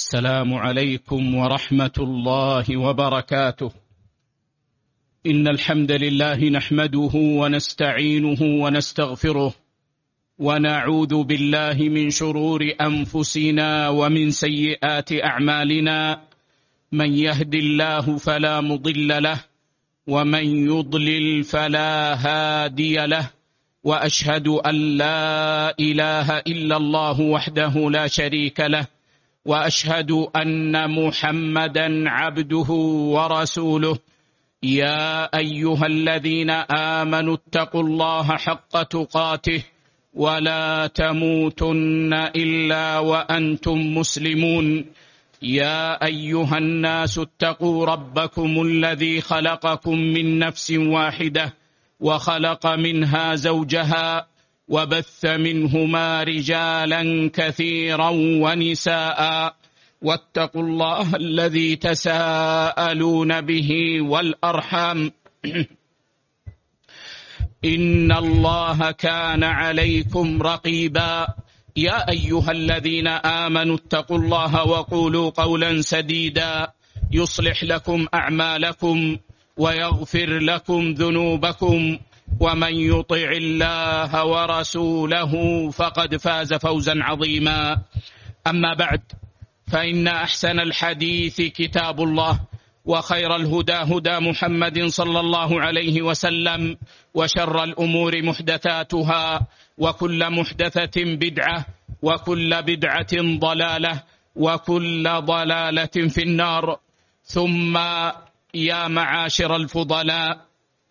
السلام عليكم ورحمة الله وبركاته. إن الحمد لله نحمده ونستعينه ونستغفره، ونعوذ بالله من شرور أنفسنا ومن سيئات أعمالنا. من يهد الله فلا مضل له، ومن يضلل فلا هادي له، وأشهد أن لا إله إلا الله وحده لا شريك له، وأشهد أن محمدا عبده ورسوله. يا أيها الذين آمنوا اتقوا الله حق تقاته ولا تموتن إلا وأنتم مسلمون. يا أيها الناس اتقوا ربكم الذي خلقكم من نفس واحدة، وخلق منها زوجها، وبث منهما رجالا كثيرا ونساء. واتقوا الله الذي تساءلون به والأرحام إن الله كان عليكم رقيبا. يا أيها الذين آمنوا اتقوا الله وقولوا قولا سديدا يصلح لكم أعمالكم ويغفر لكم ذنوبكم، ومن يطع الله ورسوله فقد فاز فوزا عظيما. أما بعد، فإن أحسن الحديث كتاب الله، وخير الهدى هدى محمد صلى الله عليه وسلم، وشر الأمور محدثاتها، وكل محدثة بدعة، وكل بدعة ضلالة، وكل ضلالة في النار. ثم يا معاشر الفضلاء،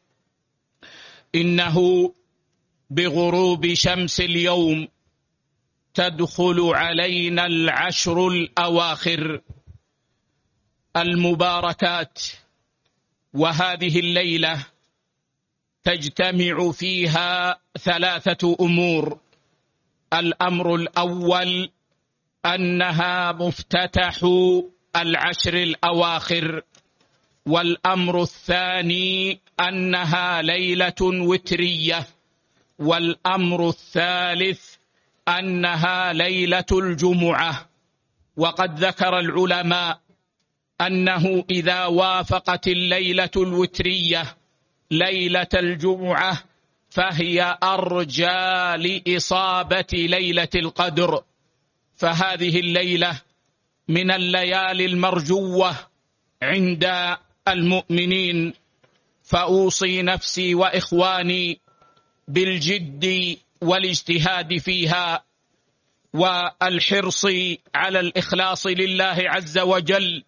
إنه بغروب شمس اليوم تدخل علينا العشر الأواخر المباركات، وهذه الليلة تجتمع فيها ثلاثة أمور. الأمر الأول أنها مفتتح العشر الأواخر، والأمر الثاني أنها ليلة وترية، والأمر الثالث أنها ليلة الجمعة. وقد ذكر العلماء أنه إذا وافقت الليلة الوترية ليلة الجمعة فهي أرجى لإصابة ليلة القدر، فهذه الليلة من الليالي المرجوة عند المؤمنين. فأوصي نفسي وإخواني بالجد والاجتهاد فيها، والحرص على الإخلاص لله عز وجل،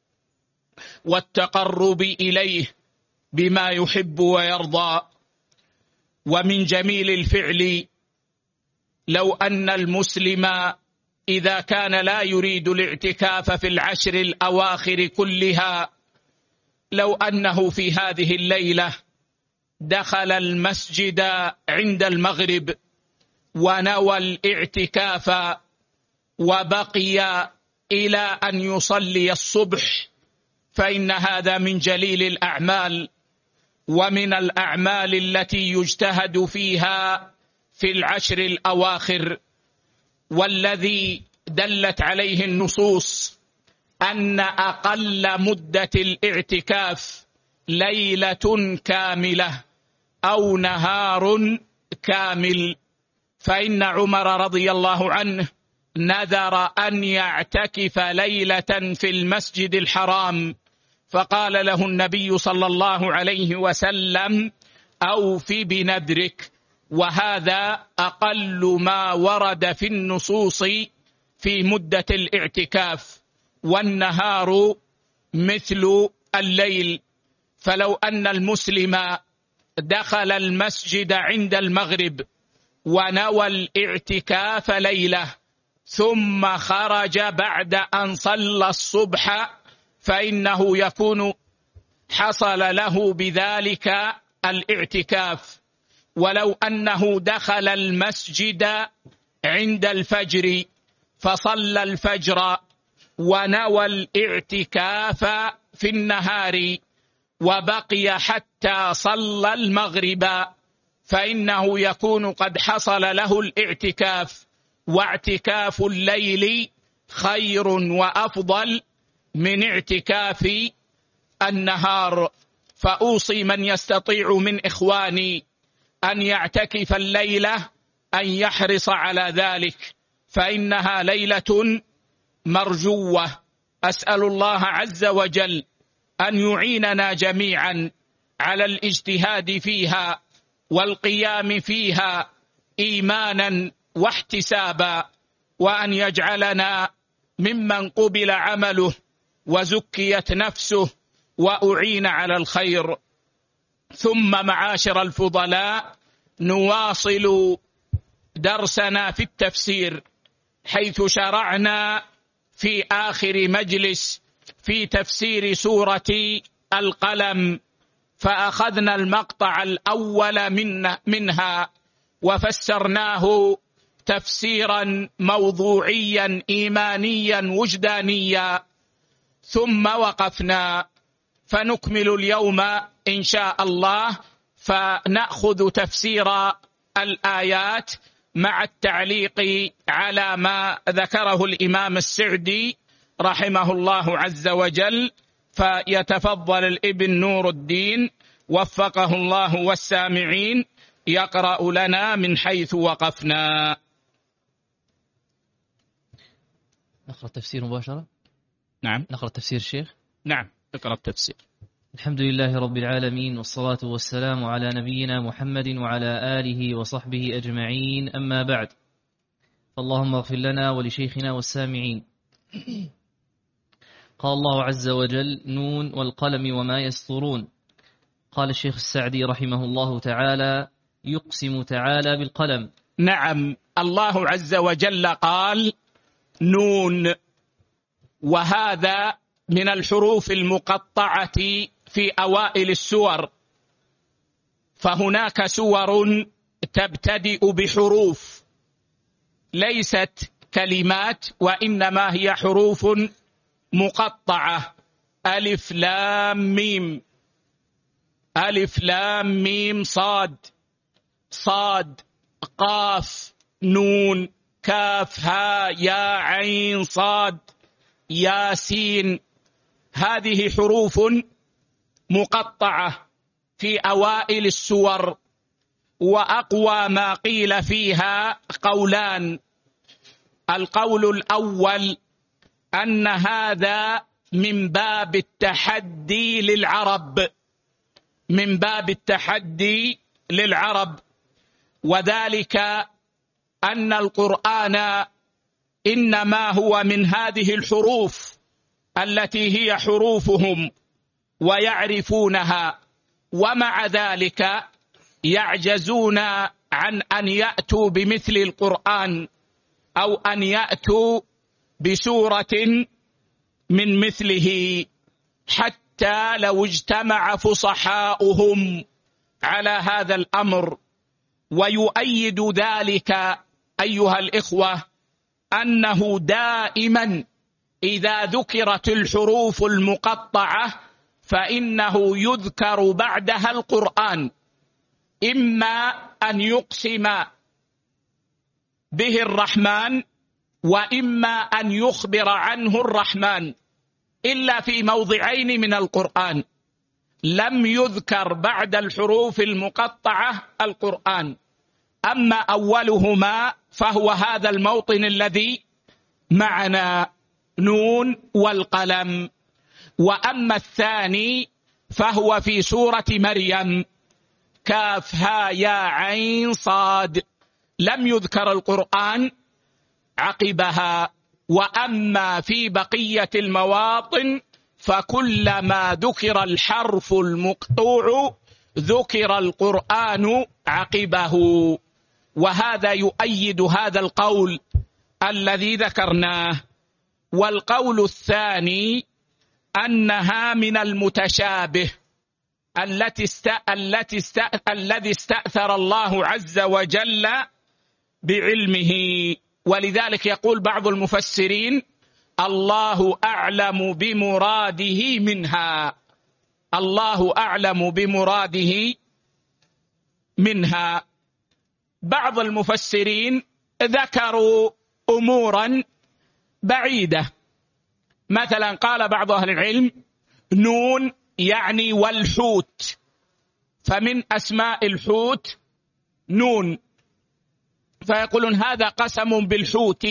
والتقرب إليه بما يحب ويرضى. ومن جميل الفعل لو أن المسلم إذا كان لا يريد الاعتكاف في العشر الأواخر كلها، لو أنه في هذه الليلة دخل المسجد عند المغرب ونوى الاعتكاف وبقي إلى أن يصلي الصبح، فإن هذا من جليل الأعمال، ومن الأعمال التي يجتهد فيها في العشر الأواخر. والذي دلت عليه النصوص أن أقل مدة الاعتكاف ليلة كاملة أو نهار كامل. فإن عمر رضي الله عنه نذر أن يعتكف ليلة في المسجد الحرام، فقال له النبي صلى الله عليه وسلم: أوف بنذرك. وهذا أقل ما ورد في النصوص في مدة الاعتكاف، والنهار مثل الليل. فلو أن المسلم دخل المسجد عند المغرب ونوى الاعتكاف ليلة ثم خرج بعد أن صلى الصبح، فإنه يكون حصل له بذلك الاعتكاف. ولو أنه دخل المسجد عند الفجر فصلى الفجر ونوى الاعتكاف في النهار وبقي حتى صلى المغرب، فإنه يكون قد حصل له الاعتكاف. واعتكاف الليل خير وأفضل من اعتكاف النهار. فأوصي من يستطيع من إخواني أن يعتكف الليلة أن يحرص على ذلك، فإنها ليلة مرجوة. أسأل الله عز وجل أن يعيننا جميعا على الاجتهاد فيها والقيام فيها إيمانا واحتسابا، وأن يجعلنا ممن قبل عمله وزكيت نفسه وأعين على الخير. ثم معاشر الفضلاء، نواصل درسنا في التفسير، حيث شرعنا في آخر مجلس في تفسير سورة القلم، فأخذنا المقطع الأول منها وفسرناه تفسيرا موضوعيا إيمانيا وجدانيا، ثم وقفنا. فنكمل اليوم إن شاء الله، فنأخذ تفسير الآيات مع التعليق على ما ذكره الإمام السعدي رحمه الله عز وجل. فيتفضل الابن نور الدين وفقه الله والسامعين يقرأ لنا من حيث وقفنا. نقرأ التفسير مباشرة؟ نعم. نقرأ التفسير الشيخ؟ نعم، اقرأ التفسير. الحمد لله رب العالمين، والصلاة والسلام على نبينا محمد وعلى آله وصحبه أجمعين، أما بعد. اللهم اغفر لنا ولشيخنا والسامعين. قال الله عز وجل: نون والقلم وما يسطرون. قال الشيخ السعدي رحمه الله تعالى: يقسم تعالى بالقلم. نعم، الله عز وجل قال نون، وهذا من الحروف المقطعة في أوائل السور. فهناك سور تبتدئ بحروف ليست كلمات، وإنما هي حروف مقطعة: ألف لام ميم، ألف لام ميم صاد، صاد قاف نون كاف ها يا عين صاد ياسين. هذه حروف مقطعة في أوائل السور، وأقوى ما قيل فيها قولان. القول الأول أن هذا من باب التحدي للعرب، من باب التحدي للعرب، وذلك أن القرآن إنما هو من هذه الحروف التي هي حروفهم ويعرفونها، ومع ذلك يعجزون عن أن يأتوا بمثل القرآن أو أن يأتوا بسورة من مثله، حتى لو اجتمع فصحاؤهم على هذا الأمر. ويؤيد ذلك أيها الإخوة أنه دائما إذا ذكرت الحروف المقطعة فإنه يذكر بعدها القرآن، إما أن يقسم به الرحمن، وإما أن يخبر عنه الرحمن، إلا في موضعين من القرآن لم يذكر بعد الحروف المقطعة القرآن. أما أولهما فهو هذا الموطن الذي معنا، نون والقلم. وأما الثاني فهو في سورة مريم، كاف ها يا عين صاد، لم يذكر القرآن عقبها. وأما في بقية المواطن فكلما ذكر الحرف المقطوع ذكر القرآن عقبه. وهذا يؤيد هذا القول الذي ذكرناه. والقول الثاني أنها من المتشابه الذي استأثر الله عز وجل بعلمه. ولذلك يقول بعض المفسرين: الله أعلم بمراده منها، الله أعلم بمراده منها. بعض المفسرين ذكروا أمورا بعيدة. مثلا قال بعض أهل العلم نون يعني والحوت، فمن أسماء الحوت نون، فيقولون هذا قسم بالحوت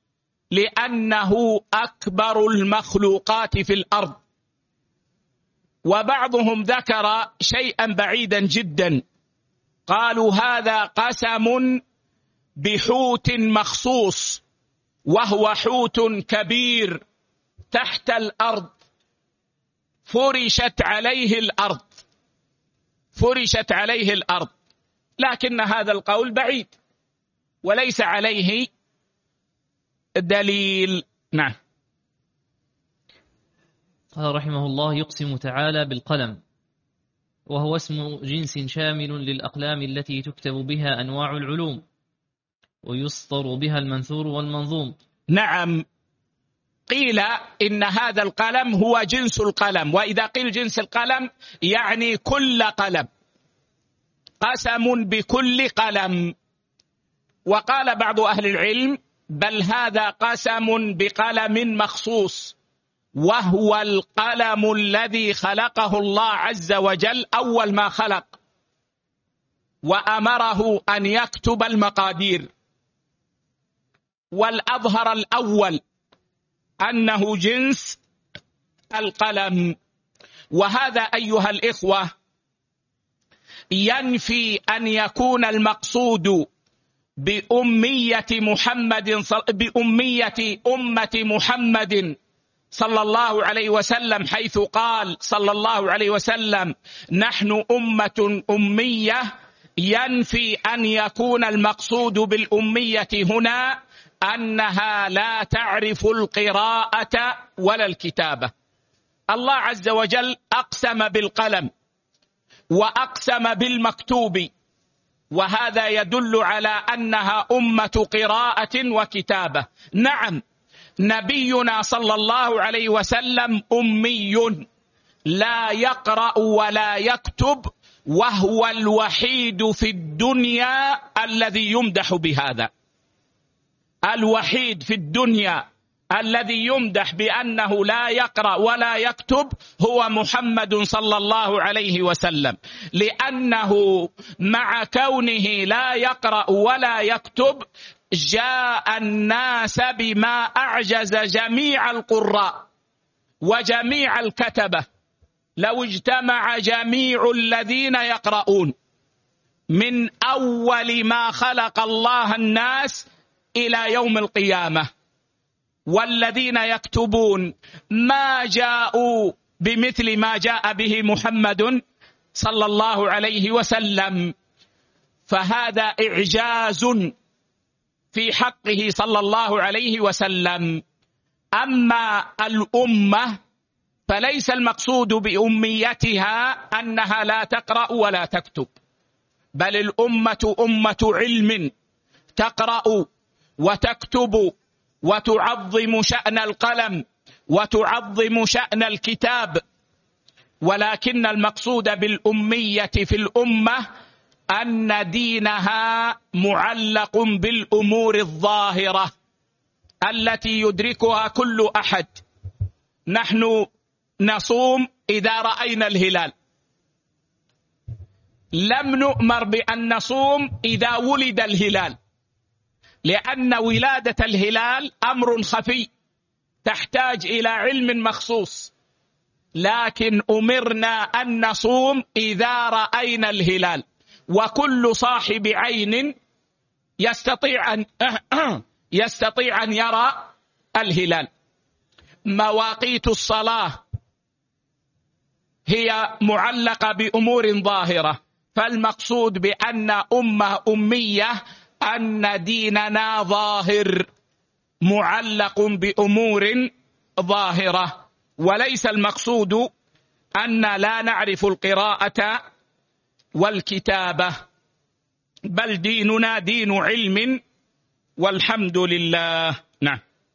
لأنه أكبر المخلوقات في الأرض. وبعضهم ذكر شيئا بعيدا جدا، قالوا هذا قسم بحوت مخصوص، وهو حوت كبير تحت الأرض فرشت عليه الأرض، فرشت عليه الأرض، لكن هذا القول بعيد وليس عليه دليل. نعم. قال رحمه الله: يقسم تعالى بالقلم، وهو اسم جنس شامل للأقلام التي تكتب بها أنواع العلوم ويسطر بها المنثور والمنظوم. نعم، قيل إن هذا القلم هو جنس القلم، وإذا قيل جنس القلم يعني كل قلم، قسم بكل قلم. وقال بعض أهل العلم بل هذا قسم بقلم مخصوص، وهو القلم الذي خلقه الله عز وجل أول ما خلق، وأمره أن يكتب المقادير. والأظهر الأول أنه جنس القلم. وهذا أيها الإخوة ينفي أن يكون المقصود بأمة أمة محمد صلى الله عليه وسلم، حيث قال صلى الله عليه وسلم نحن أمة أمية، ينفي أن يكون المقصود بالأمية هنا أنها لا تعرف القراءة ولا الكتابة. الله عز وجل أقسم بالقلم وأقسم بالمكتوب، وهذا يدل على أنها أمة قراءة وكتابة. نعم، نبينا صلى الله عليه وسلم أمي لا يقرأ ولا يكتب، وهو الوحيد في الدنيا الذي يمدح بهذا، الوحيد في الدنيا الذي يمدح بأنه لا يقرأ ولا يكتب هو محمد صلى الله عليه وسلم، لأنه مع كونه لا يقرأ ولا يكتب جاء الناس بما أعجز جميع القراء وجميع الكتبة. لو اجتمع جميع الذين يقرؤون من أول ما خلق الله الناس إلى يوم القيامة والذين يكتبون ما جاءوا بمثل ما جاء به محمد صلى الله عليه وسلم، فهذا إعجاز في حقه صلى الله عليه وسلم. أما الأمة فليس المقصود بأميتها أنها لا تقرأ ولا تكتب، بل الأمة أمة علم تقرأ وتكتب وتعظم شأن القلم وتعظم شأن الكتاب، ولكن المقصود بالأمية في الأمة أن دينها معلق بالأمور الظاهرة التي يدركها كل أحد. نحن نصوم إذا رأينا الهلال، لم نؤمر بأن نصوم إذا ولد الهلال، لأن ولادة الهلال أمر خفي تحتاج إلى علم مخصوص، لكن أمرنا أن نصوم إذا رأينا الهلال، وكل صاحب عين يستطيع أن يرى الهلال. مواقيت الصلاة هي معلقة بأمور ظاهرة، فالمقصود بأن أمة أمية أن ديننا ظاهر معلق بأمور ظاهرة، وليس المقصود أن لا نعرف القراءة والكتابة، بل ديننا دين علم والحمد لله. نعم.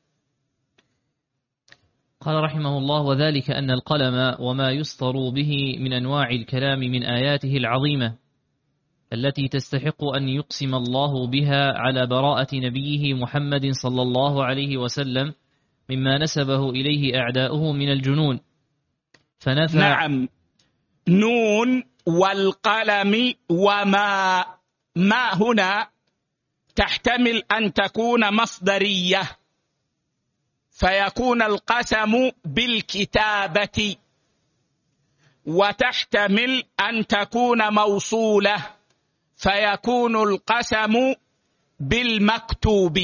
قال رحمه الله: وذلك أن القلم وما يسطر به من أنواع الكلام من آياته العظيمة التي تستحق أن يقسم الله بها على براءة نبيه محمد صلى الله عليه وسلم مما نسبه إليه أعداؤه من الجنون، فنفى. نعم، نون والقلم وما. ما هنا تحتمل أن تكون مصدرية، فيكون القسم بالكتابة، وتحتمل أن تكون موصولة فيكون القسم بالمكتوب.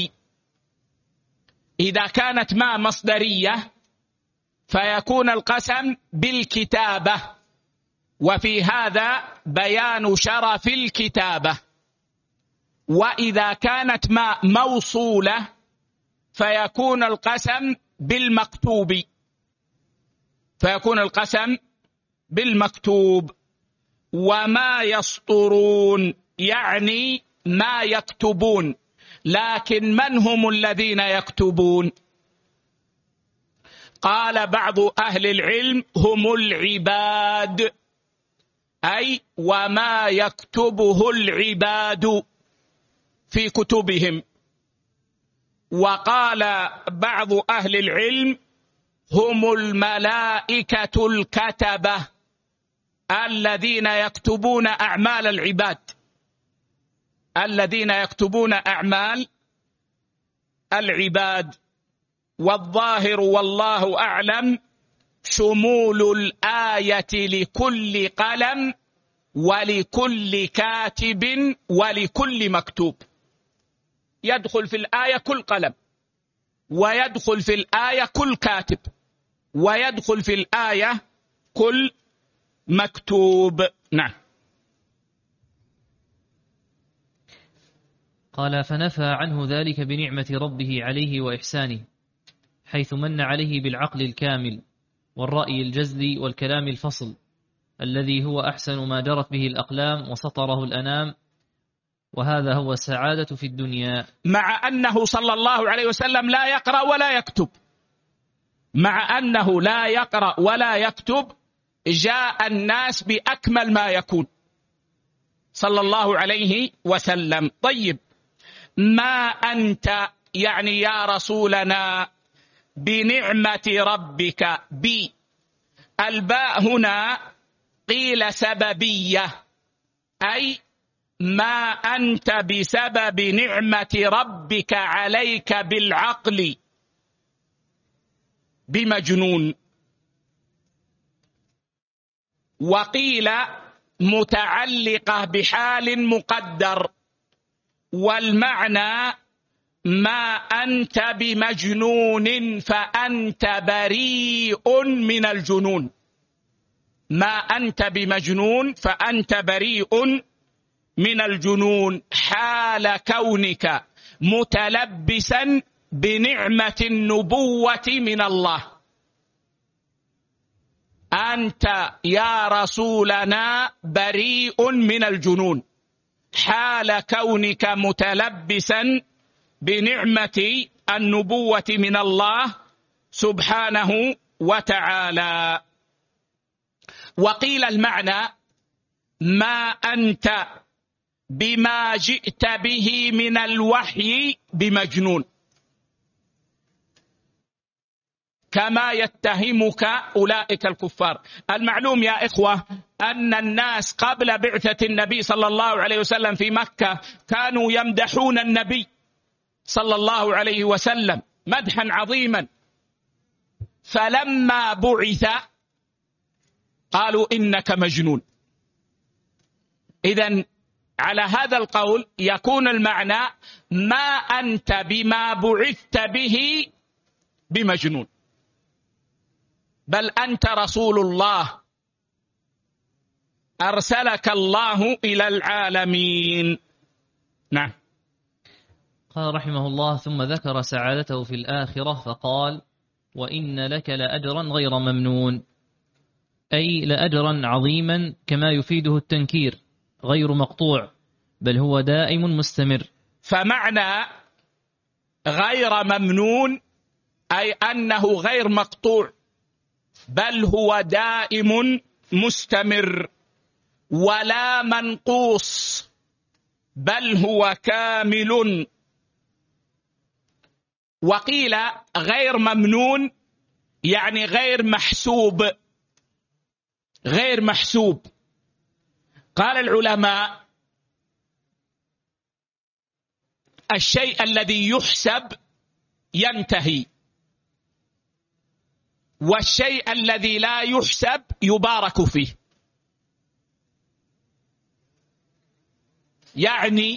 إذا كانت ما مصدرية فيكون القسم بالكتابة، وفي هذا بيان شرف الكتابة. وإذا كانت ما موصولة فيكون القسم بالمكتوب، فيكون القسم بالمكتوب. وما يسطرون يعني ما يكتبون، لكن من هم الذين يكتبون؟ قال بعض أهل العلم هم العباد، أي وما يكتبه العباد في كتبهم. وقال بعض أهل العلم هم الملائكة الكتبة الذين يكتبون أعمال العباد، الذين يكتبون أعمال العباد. والظاهر والله أعلم شمول الآية لكل قلم ولكل كاتب ولكل مكتوب. يدخل في الآية كل قلم، ويدخل في الآية كل كاتب، ويدخل في الآية كل مكتوب. نعم. قال فنفى عنه ذلك بنعمة ربه عليه وإحسانه، حيث من عليه بالعقل الكامل والرأي الجزلي والكلام الفصل، الذي هو أحسن ما جرت به الأقلام وسطره الأنام، وهذا هو السعادة في الدنيا. مع أنه صلى الله عليه وسلم لا يقرأ ولا يكتب، مع أنه لا يقرأ ولا يكتب، جاء الناس بأكمل ما يكون صلى الله عليه وسلم. طيب، ما أنت يعني يا رسولنا بنعمة ربك، الباء هنا قيل سببية، أي ما أنت بسبب نعمة ربك عليك بالعقل بمجنون. وقيل متعلقة بحال مقدر، والمعنى ما أنت بمجنون فأنت بريء من الجنون، ما أنت بمجنون فأنت بريء من الجنون، حال كونك متلبسا بنعمة النبوة من الله. أنت يا رسولنا بريء من الجنون حال كونك متلبسا بنعمة النبوة من الله سبحانه وتعالى. وقيل المعنى ما أنت بما جئت به من الوحي بمجنون، كما يتهمك أولئك الكفار. المعلوم يا إخوة أن الناس قبل بعثة النبي صلى الله عليه وسلم في مكة كانوا يمدحون النبي صلى الله عليه وسلم مدحا عظيما، فلما بعث قالوا إنك مجنون. إذن على هذا القول يكون المعنى ما أنت بما بعثت به بمجنون، بل أنت رسول الله أرسلك الله إلى العالمين. نعم. قال رحمه الله ثم ذكر سعادته في الآخرة فقال وإن لك لأجرا غير ممنون، أي لأجرا عظيما كما يفيده التنكير غير مقطوع، بل هو دائم مستمر. فمعنى غير ممنون أي أنه غير مقطوع، بل هو دائم مستمر، ولا منقوص، بل هو كامل وقيل غير ممنون يعني غير محسوب. غير محسوب. قال العلماء الشيء الذي يحسب ينتهي، والشيء الذي لا يحسب يبارك فيه. يعني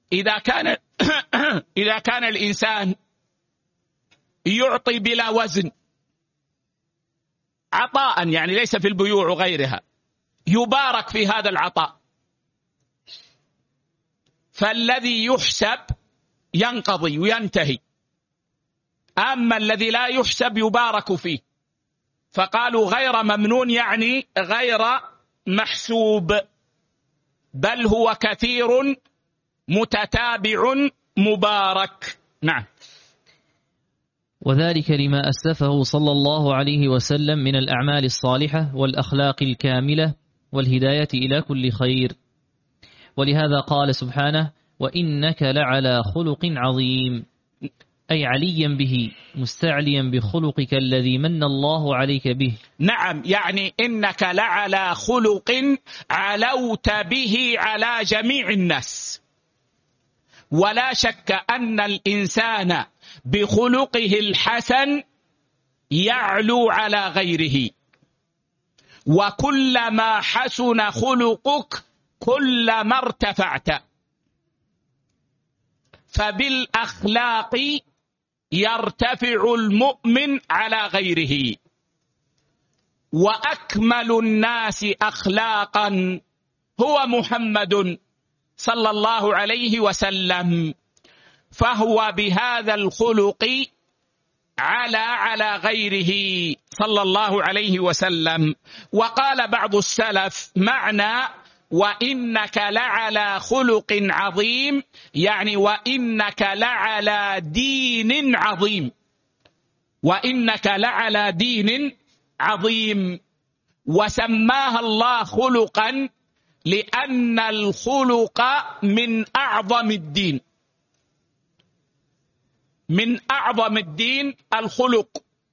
إذا كان الإنسان يعطي بلا وزن عطاء، يعني ليس في البيوع وغيرها، يبارك في هذا العطاء. فالذي يحسب ينقضي وينتهي، أما الذي لا يحسب يبارك فيه. فقالوا غير ممنون يعني غير محسوب، بل هو كثير متتابع مبارك. نعم. وذلك لما أسلفه صلى الله عليه وسلم من الأعمال الصالحة والأخلاق الكاملة والهداية إلى كل خير. ولهذا قال سبحانه: وإنك لعلى خلق عظيم، أي عليا به، مستعليا بخلقك الذي من الله عليك به. نعم، يعني إنك لعلى خلق علوت به على جميع الناس. ولا شك أن الإنسان بخلقه الحسن يعلو على غيره، وكلما حسن خلقك كلما ارتفعت. فبالأخلاق يرتفع المؤمن على غيره. وأكمل الناس أخلاقا هو محمد صلى الله عليه وسلم، فهو بهذا الخلق على غيره صلى الله عليه وسلم. وقال بعض السلف معنى وإنك لعلى خلق عظيم، يعني وإنك لعلى دين عظيم. وإنك لعلى دين عظيم. وسماها الله خلقا لأن الخلق من أعظم الدين. من أعظم الدين الخلق.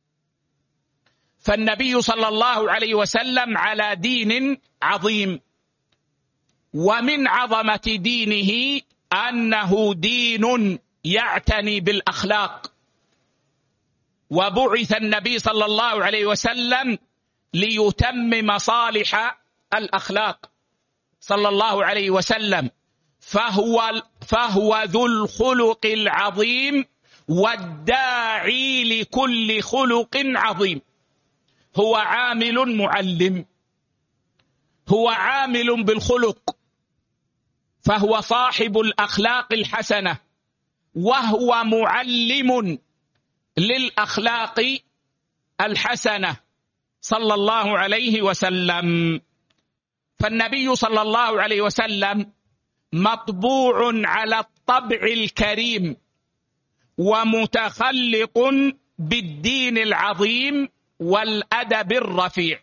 فالنبي صلى الله عليه وسلم على دين عظيم. ومن عظمة دينه أنه دين يعتني بالأخلاق. وبعث النبي صلى الله عليه وسلم ليتمم صالح الأخلاق صلى الله عليه وسلم، فهو ذو الخلق العظيم والداعي لكل خلق عظيم. هو عامل معلم، هو عامل بالخلق، فهو صاحب الأخلاق الحسنة، وهو معلم للأخلاق الحسنة صلى الله عليه وسلم. فالنبي صلى الله عليه وسلم مطبوع على الطبع الكريم، ومتخلق بالدين العظيم والأدب الرفيع.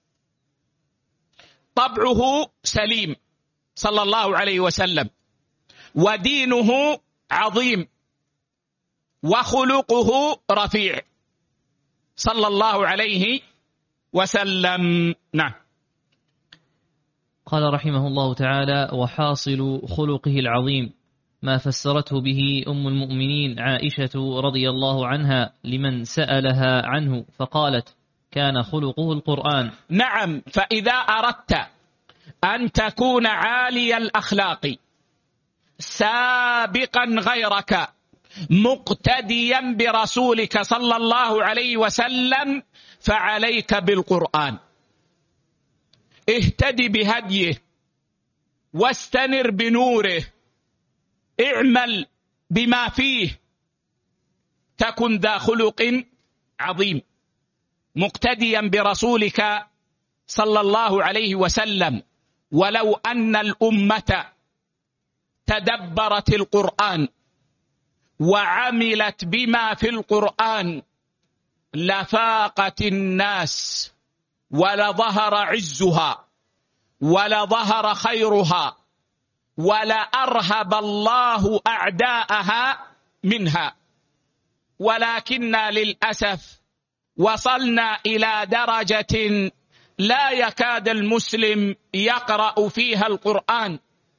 طبعه سليم صلى الله عليه وسلم، ودينه عظيم، وخلقه رفيع صلى الله عليه وسلم. نعم. قال رحمه الله تعالى: وحاصل خلقه العظيم ما فسرته به أم المؤمنين عائشة رضي الله عنها لمن سألها عنه فقالت: كان خلقه القرآن. نعم. فإذا أردت أن تكون عالي الأخلاق سابقا غيرك مقتديا برسولك صلى الله عليه وسلم فعليك بالقرآن. اهتدي بهديه واستنر بنوره، اعمل بما فيه، تكن ذا خلق عظيم مقتديا برسولك صلى الله عليه وسلم. ولو أن الأمة تدبرت القرآن وعملت بما في القرآن لفاقت الناس، ولظهر عزها، ولظهر خيرها، ولأرهب الله أعداءها منها. ولكننا للأسف وصلنا إلى درجة لا يكاد المسلم يقرأ فيها القرآن،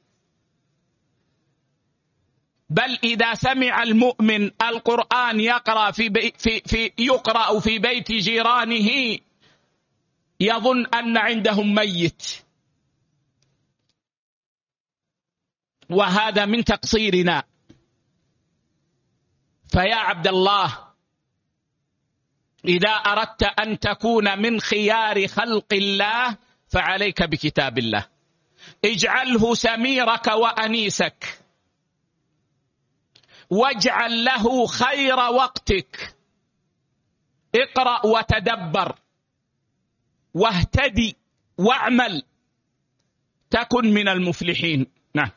بل إذا سمع المؤمن القرآن يقرأ يقرأ في بيت جيرانه يظن أن عندهم ميت، وهذا من تقصيرنا. فيا عبد الله، إذا أردت أن تكون من خيار خلق الله فعليك بكتاب الله، اجعله سميرك وأنيسك، واجعل له خير وقتك، اقرأ وتدبر واهتدي واعمل، تكن من المفلحين. نعم.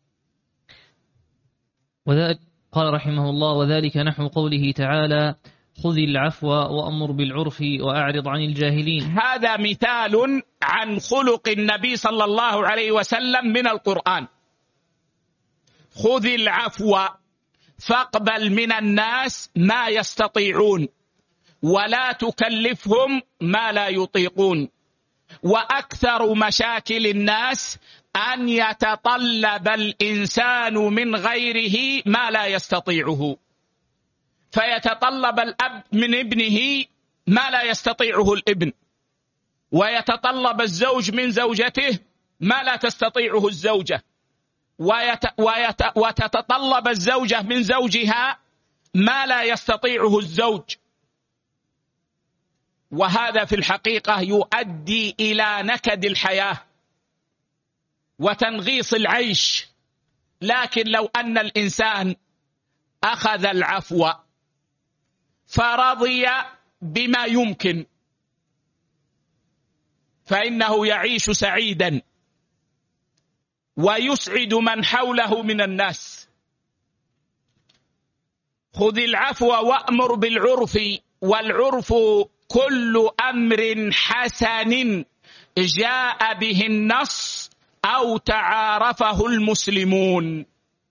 قال رحمه الله: وذلك نحو قوله تعالى: خذ العفو وأمر بالعرف وأعرض عن الجاهلين. هذا مثال عن خلق النبي صلى الله عليه وسلم من القرآن. خذ العفو، فاقبل من الناس ما يستطيعون ولا تكلفهم ما لا يطيقون. وأكثر مشاكل الناس أن يتطلب الإنسان من غيره ما لا يستطيعه، فيتطلب الأب من ابنه ما لا يستطيعه الابن، ويتطلب الزوج من زوجته ما لا تستطيعه الزوجة، وتتطلب الزوجة من زوجها ما لا يستطيعه الزوج. وهذا في الحقيقة يؤدي إلى نكد الحياة وتنغيص العيش. لكن لو أن الإنسان أخذ العفو فرضي بما يمكن فإنه يعيش سعيدا ويسعد من حوله من الناس. خذ العفو وأمر بالعرف، والعرف كل أمر حسن جاء به النص أو تعارفه المسلمون.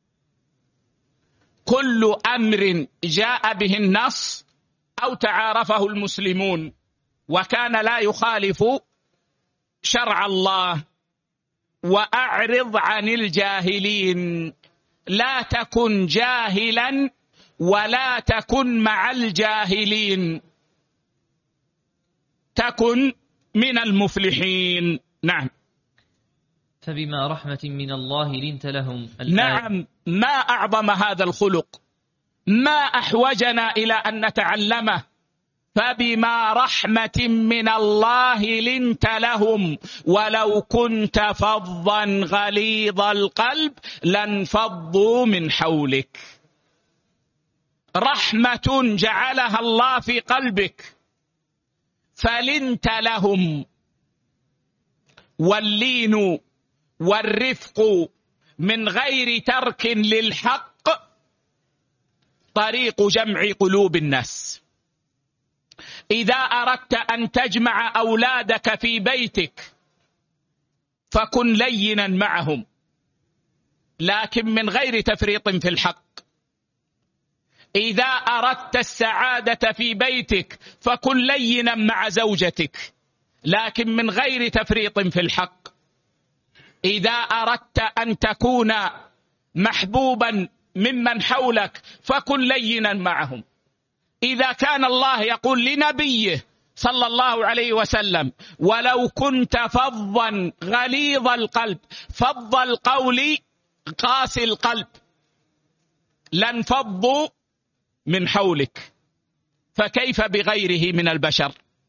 كل أمر جاء به النص أو تعارفه المسلمون وكان لا يخالف شرع الله. وأعرض عن الجاهلين، لا تكن جاهلا ولا تكن مع الجاهلين، تكن من المفلحين. نعم. فبما رحمة من الله لنت لهم. نعم، ما أعظم هذا الخلق، ما أحوجنا إلى أن نتعلمه. فبما رحمة من الله لنت لهم ولو كنت فظا غليظ القلب لانفضوا من حولك. رحمة جعلها الله في قلبك فلنت لهم. واللين والرفق من غير ترك للحق طريق جمع قلوب الناس. إذا أردت أن تجمع أولادك في بيتك فكن لينا معهم، لكن من غير تفريط في الحق. إذا أردت السعادة في بيتك فكن لينا مع زوجتك، لكن من غير تفريط في الحق. إذا أردت أن تكون محبوبا ممن حولك فكن لينا معهم. إذا كان الله يقول لنبيه صلى الله عليه وسلم: ولو كنت فظا غليظ القلب، فظ القول قاسي القلب، لانفضوا من حولك، فكيف بغيره من البشر؟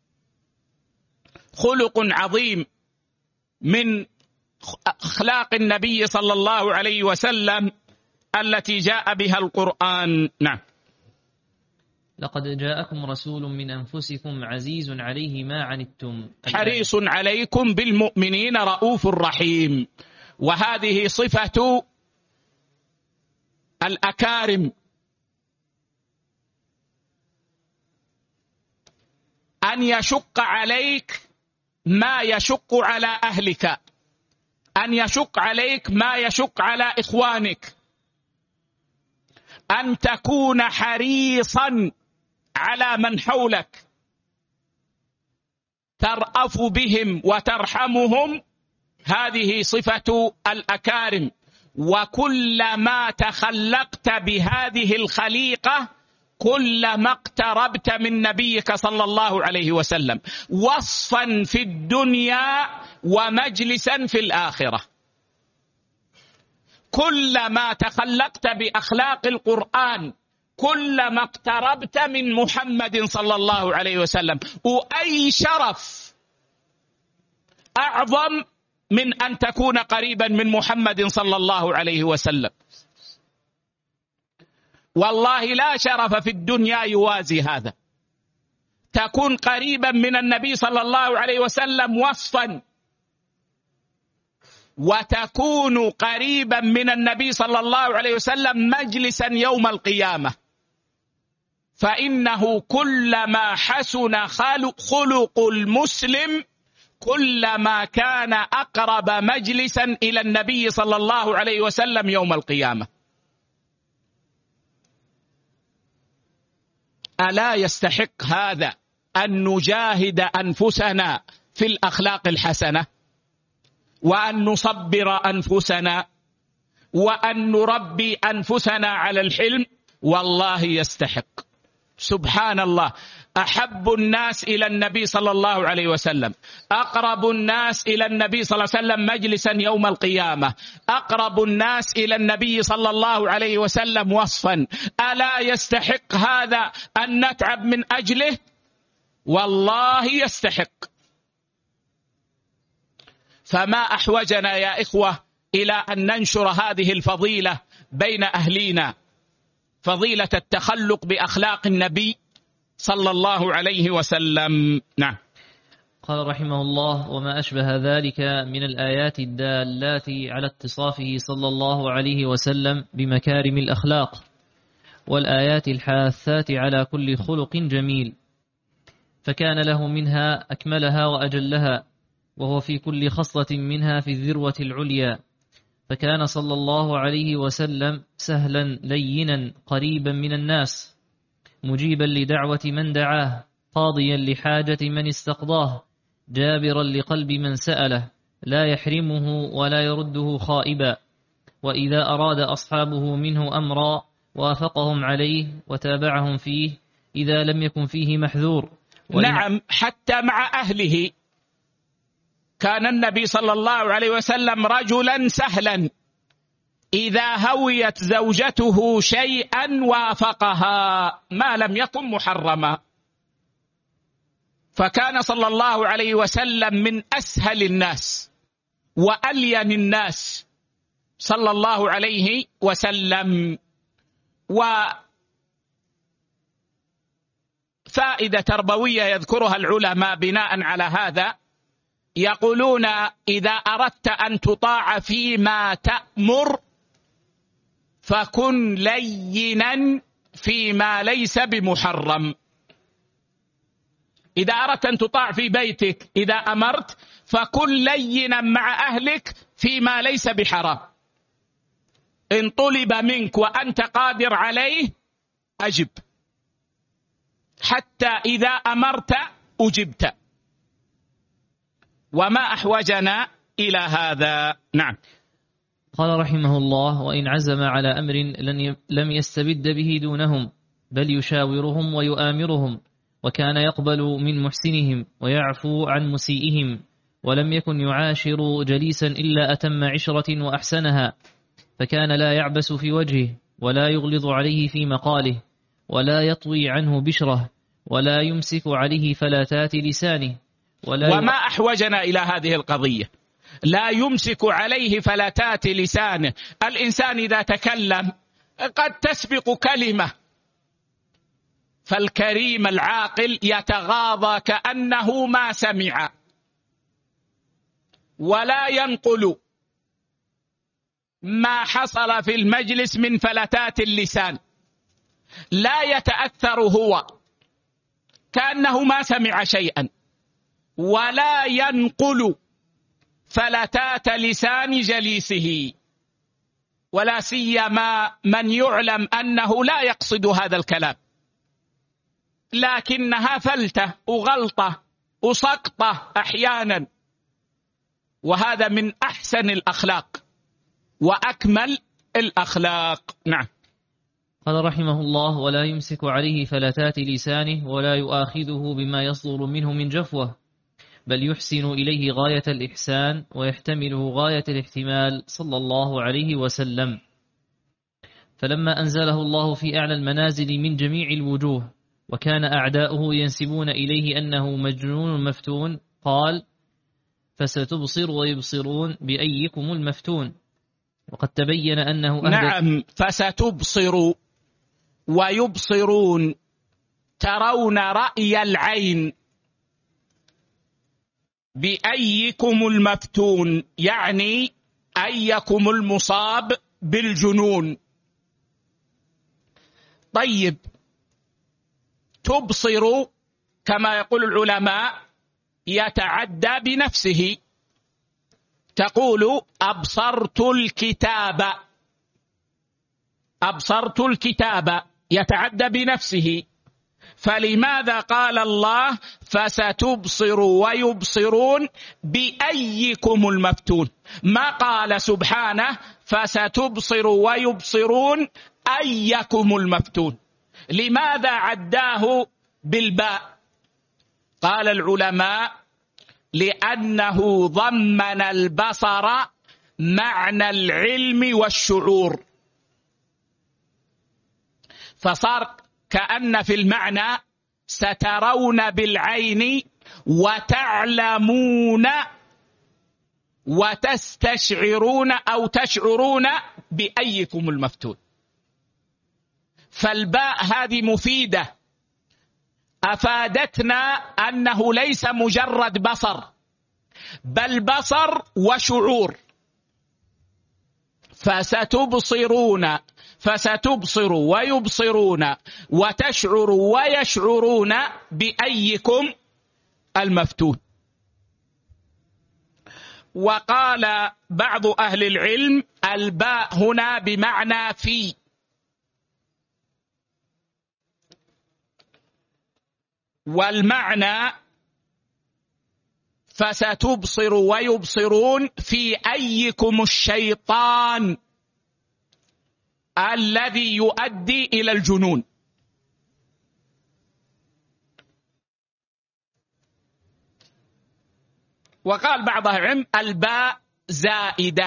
خلق عظيم من أخلاق النبي صلى الله عليه وسلم التي جاء بها القرآن. نعم. لقد جاءكم رسول من أنفسكم عزيز عليه ما عنتم حريص عليكم بالمؤمنين رؤوف رحيم. وهذه صفة الأكارم، أن يشق عليك ما يشق على أهلك، أن يشق عليك ما يشق على إخوانك، أن تكون حريصا على من حولك، ترأف بهم وترحمهم، هذه صفة الأكارم. وكلما تخلقت بهذه الخليقة كلما اقتربت من نبيك صلى الله عليه وسلم، وصفا في الدنيا ومجلسا في الآخرة. كلما تخلقت بأخلاق القرآن كلما اقتربت من محمد صلى الله عليه وسلم. وأي شرف أعظم من أن تكون قريبا من محمد صلى الله عليه وسلم؟ والله لا شرف في الدنيا يوازي هذا. تكون قريبا من النبي صلى الله عليه وسلم وصفا، وتكون قريبا من النبي صلى الله عليه وسلم مجلسا يوم القيامة. فإنه كلما حسن خلق المسلم كلما كان أقرب مجلسا إلى النبي صلى الله عليه وسلم يوم القيامة. ألا يستحق هذا أن نجاهد أنفسنا في الأخلاق الحسنة، وأن نصبر أنفسنا، وأن نربي أنفسنا على الحلم؟ والله يستحق. سبحان الله، أحب الناس إلى النبي صلى الله عليه وسلم، أقرب الناس إلى النبي صلى الله عليه وسلم مجلسا يوم القيامة، أقرب الناس إلى النبي صلى الله عليه وسلم وصفا. ألا يستحق هذا أن نتعب من أجله؟ والله يستحق. فما أحوجنا يا إخوة إلى أن ننشر هذه الفضيلة بين أهلينا، فضيلة التخلق بأخلاق النبي صلى الله عليه وسلم. نعم. قال رحمه الله: وما أشبه ذلك من الآيات الدالات على اتصافه صلى الله عليه وسلم بمكارم الأخلاق، والآيات الحاثات على كل خلق جميل، فكان له منها أكملها وأجلها، وهو في كل خصلة منها في الذروة العليا. فكان صلى الله عليه وسلم سهلا لينا قريبا من الناس، مجيبا لدعوة من دعاه، قاضيا لحاجة من استقضاه، جابرا لقلب من سأله، لا يحرمه ولا يرده خائبا. وإذا أراد أصحابه منه أمرا وافقهم عليه وتابعهم فيه إذا لم يكن فيه محذور. نعم، حتى مع أهله كان النبي صلى الله عليه وسلم رجلا سهلا، إذا هويت زوجته شيئا وافقها ما لم يكن محرما. فكان صلى الله عليه وسلم من أسهل الناس وألين الناس صلى الله عليه وسلم. وفائدة تربوية يذكرها العلماء بناء على هذا، يقولون: إذا أردت أن تطاع فيما تأمر فكن لينا فيما ليس بمحرم. إذا أردت أن تطاع في بيتك، إذا أمرت فكن لينا مع أهلك فيما ليس بحرام. إن طلب منك وأنت قادر عليه أجب، حتى إذا أمرت أجبت. وما أحوجنا إلى هذا. نعم. قال رحمه الله: وإن عزم على أمر لم يستبد به دونهم، بل يشاورهم ويؤامرهم، وكان يقبل من محسنهم ويعفو عن مسيئهم، ولم يكن يعاشر جليسا إلا أتم عشرة وأحسنها، فكان لا يعبس في وجهه، ولا يغلظ عليه في مقاله، ولا يطوي عنه بشره، ولا يمسك عليه فلاتات لسانه. وما أحوجنا إلى هذه القضية، لا يمسك عليه فلاتات لسانه. الإنسان إذا تكلم قد تسبق كلمة، فالكريم العاقل يتغاضى كأنه ما سمع، ولا ينقل ما حصل في المجلس من فلتات اللسان، لا يتأثر هو كأنه ما سمع شيئا، ولا ينقل فلتات لسان جليسه، ولا سيما من يعلم أنه لا يقصد هذا الكلام، لكنها فلتة وغلطة وسقطة أحيانا، وهذا من أحسن الأخلاق وأكمل الأخلاق. نعم. قال رحمه الله: ولا يمسك عليه فلتات لسانه ولا يؤاخذه بما يصدر منه من جفوة، بل يحسن إليه غاية الإحسان ويحتمله غاية الاحتمال صلى الله عليه وسلم. فلما أنزله الله في أعلى المنازل من جميع الوجوه وكان أعداؤه ينسبون إليه أنه مجنون مفتون، قال: فستبصر ويبصرون بأيكم المفتون. وقد تبين أنه نعم، فستبصر ويبصرون، ترون رأي العين. بأيكم المفتون يعني أيكم المصاب بالجنون. طيب، تبصر كما يقول العلماء يتعدى بنفسه، تقول أبصرت الكتاب، أبصرت الكتاب، يتعدى بنفسه. فلماذا قال الله فستبصر ويبصرون بأيكم المفتون؟ ما قال سبحانه فستبصر ويبصرون أيكم المفتون؟ لماذا عداه بالباء؟ قال العلماء لأنه ضمن البصر معنى العلم والشعور، فصار كأن في المعنى سترون بالعين وتعلمون وتستشعرون أو تشعرون بأيكم المفتون. فالباء هذه مفيدة، أفادتنا أنه ليس مجرد بصر، بل بصر وشعور. فستبصرون، فستبصر ويبصرون وتشعر ويشعرون بأيكم المفتون. وقال بعض أهل العلم الباء هنا بمعنى في، والمعنى فستبصر ويبصرون في أيكم الشيطان الذي يؤدي إلى الجنون. وقال بعض أهل العلم الباء زائدة.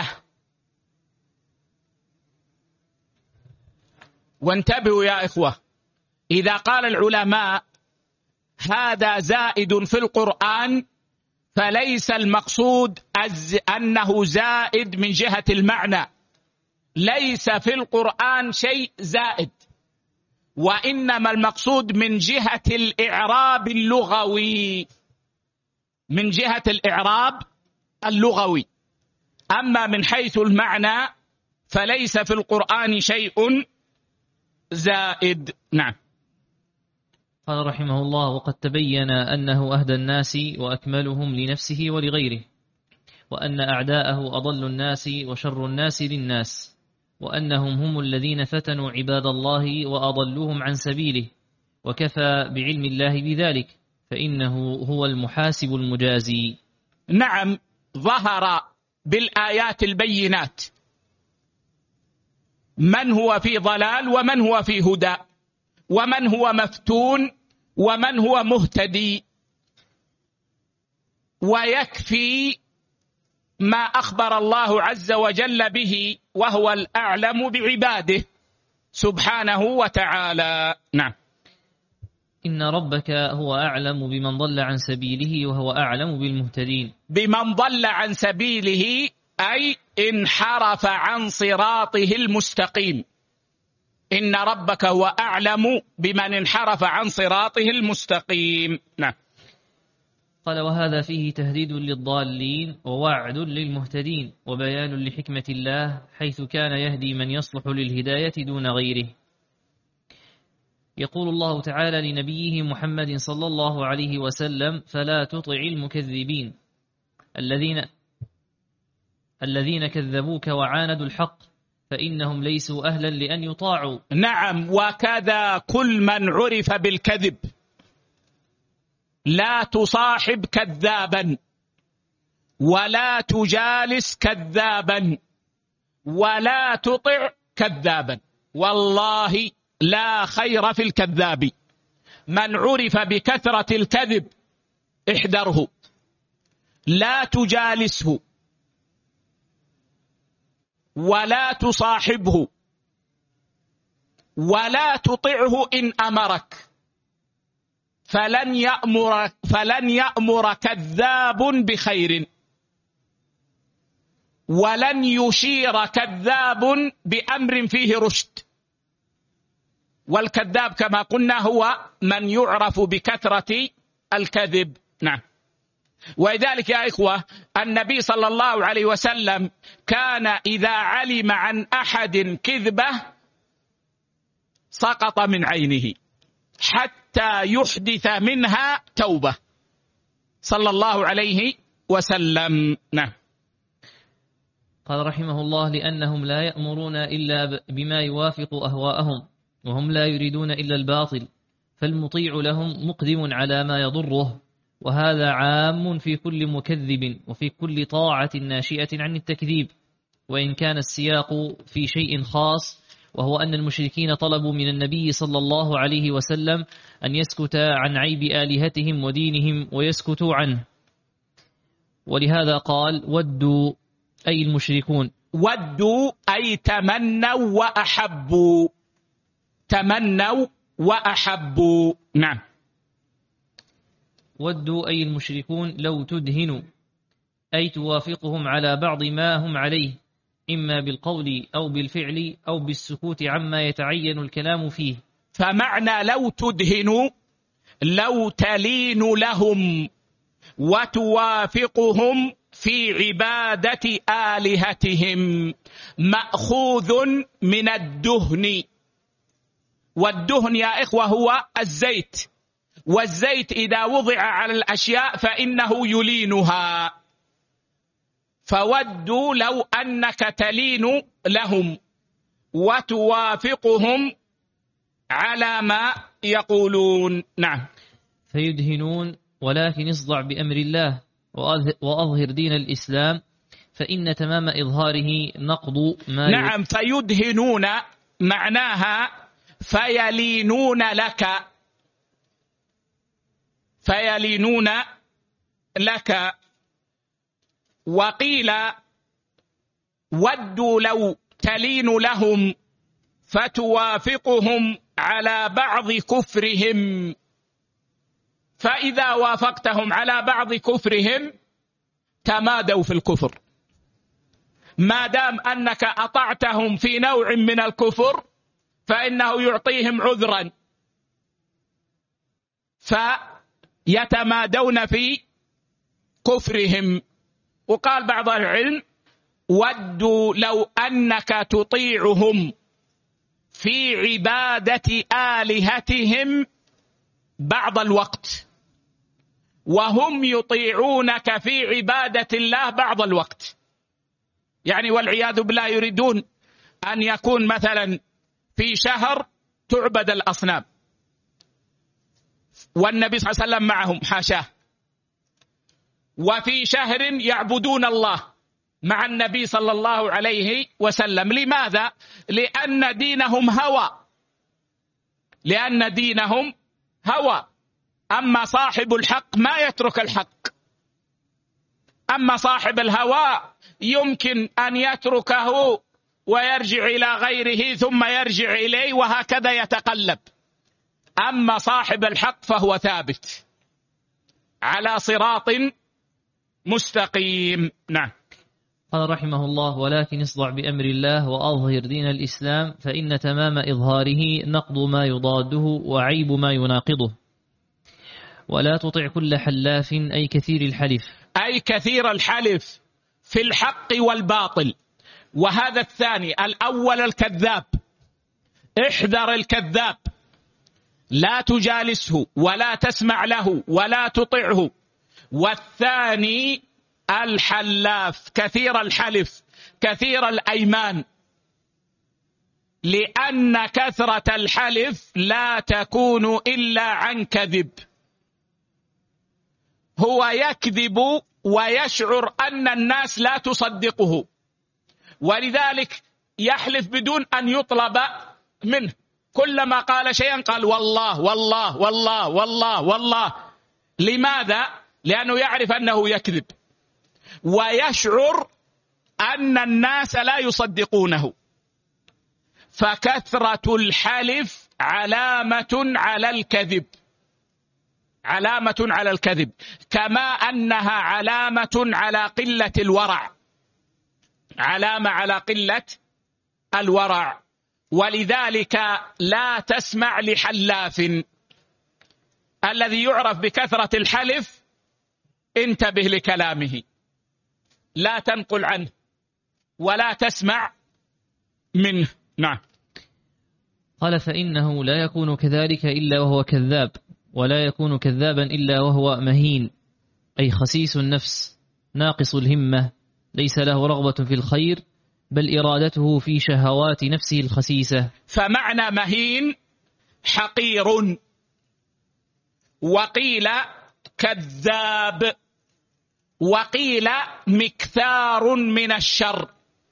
وانتبهوا يا إخوة، إذا قال العلماء هذا زائد في القرآن فليس المقصود أنه زائد من جهة المعنى، ليس في القرآن شيء زائد، وإنما المقصود من جهة الإعراب اللغوي، من جهة الإعراب اللغوي. أما من حيث المعنى فليس في القرآن شيء زائد. نعم. قال رحمه الله: وقد تبين أنه أهدى الناس وأكملهم لنفسه ولغيره، وأن أعداءه أضل الناس وشر الناس للناس، وأنهم هم الذين فتنوا عباد الله وأضلوهم عن سبيله، وكفى بعلم الله بذلك، فإنه هو المحاسب المجازي. نعم، ظهر بالآيات البينات من هو في ضلال ومن هو في هدى، ومن هو مفتون ومن هو مهتدي. ويكفي ما أخبر الله عز وجل به، وهو الأعلم بعباده سبحانه وتعالى. نعم. إن ربك هو أعلم بمن ضل عن سبيله وهو أعلم بالمهتدين. بمن ضل عن سبيله أي انحرف عن صراطه المستقيم. إن ربك هو أعلم بمن انحرف عن صراطه المستقيم. نعم. قال: وهذا فيه تهديد للضالين ووعد للمهتدين وبيان لحكمة الله حيث كان يهدي من يصلح للهداية دون غيره. يقول الله تعالى لنبيه محمد صلى الله عليه وسلم: فلا تطع المكذبين الذين كذبوك وعاندوا الحق فإنهم ليسوا أهلا لأن يطاعوا. نعم، وكذا كل من عرف بالكذب. لا تصاحب كذابا، ولا تجالس كذابا، ولا تطع كذابا، والله لا خير في الكذاب. من عرف بكثرة الكذب احذره، لا تجالسه ولا تصاحبه ولا تطعه إن أمرك، فلن يأمر كذاب بخير، ولن يشير كذاب بأمر فيه رشد. والكذاب كما قلنا هو من يعرف بكثرة الكذب. نعم. ولذلك يا إخوة النبي صلى الله عليه وسلم كان إذا علم عن أحد كذبة سقط من عينه حتى يحدث منها توبة صلى الله عليه وسلم. نعم. قال رحمه الله: لأنهم لا يأمرون إلا بما يوافق أهواءهم، وهم لا يريدون إلا الباطل، فالمطيع لهم مقدم على ما يضره، وهذا عام في كل مكذب وفي كل طاعة ناشئة عن التكذيب، وإن كان السياق في شيء خاص، وهو أن المشركين طلبوا من النبي صلى الله عليه وسلم أن يسكت عن عيب آلهتهم ودينهم ويسكتوا عنه، ولهذا قال: ودوا أي المشركون. ودوا أي تمنوا وأحبوا، تمنوا وأحبوا. نعم. ودوا أي المشركون لو تدهنوا، أي توافقهم على بعض ما هم عليه، إما بالقول أو بالفعل أو بالسكوت عما يتعين الكلام فيه. فمعنى لو تدهنوا لو تلين لهم وتوافقهم في عبادة آلهتهم، مأخوذ من الدهن. والدهن يا إخوة هو الزيت، والزيت إذا وضع على الأشياء فإنه يلينها. فودوا لو أنك تلين لهم وتوافقهم على ما يقولون. نعم. فيدهنون، ولكن اصدع بأمر الله وأظهر دين الإسلام، فإن تمام إظهاره نقض ما نعم. فيدهنون معناها فيلينون لك، فيلينون لك. وقيل ودوا لو تلين لهم فتوافقهم على بعض كفرهم، فإذا وافقتهم على بعض كفرهم تمادوا في الكفر، ما دام أنك أطعتهم في نوع من الكفر فإنه يعطيهم عذرا، فيتمادون في كفرهم. وقال بعض العلم: ودوا لو أنك تطيعهم في عبادة آلهتهم بعض الوقت، وهم يطيعونك في عبادة الله بعض الوقت. يعني والعياذ بالله يريدون أن يكون مثلا في شهر تعبد الأصنام والنبي صلى الله عليه وسلم معهم، حاشاه، وفي شهر يعبدون الله مع النبي صلى الله عليه وسلم. لماذا؟ لأن دينهم هوى، لأن دينهم هوى. أما صاحب الحق ما يترك الحق، أما صاحب الهوى يمكن أن يتركه ويرجع إلى غيره ثم يرجع إليه، وهكذا يتقلب. أما صاحب الحق فهو ثابت على صراط مستقيم. نعم. قال رحمه الله: ولكن اصدع بأمر الله وأظهر دين الإسلام، فإن تمام إظهاره نقض ما يضاده وعيب ما يناقضه. ولا تطع كل حلاف، أي كثير الحلف، أي كثير الحلف في الحق والباطل. وهذا الثاني. الأول الكذاب، احذر الكذاب، لا تجالسه ولا تسمع له ولا تطعه. والثاني الحلاف، كثير الحلف، كثير الأيمان، لأن كثرة الحلف لا تكون إلا عن كذب. هو يكذب ويشعر أن الناس لا تصدقه، ولذلك يحلف بدون أن يطلب منه. كلما قال شيئا قال والله والله والله والله والله. لماذا؟ لأنه يعرف أنه يكذب ويشعر أن الناس لا يصدقونه. فكثرة الحلف علامة على الكذب، علامة على الكذب، كما أنها علامة على قلة الورع، علامة على قلة الورع. ولذلك لا تسمع لحلاف. الذي يعرف بكثرة الحلف انتبه لكلامه، لا تنقل عنه ولا تسمع منه. نعم. قال فإنه لا يكون كذلك إلا وهو كذاب، ولا يكون كذابا إلا وهو مهين، أي خسيس النفس ناقص الهمة، ليس له رغبة في الخير بل إرادته في شهوات نفسه الخسيسة. فمعنى مهين حقير، وقيل كذاب، وقيل مكثار من الشر،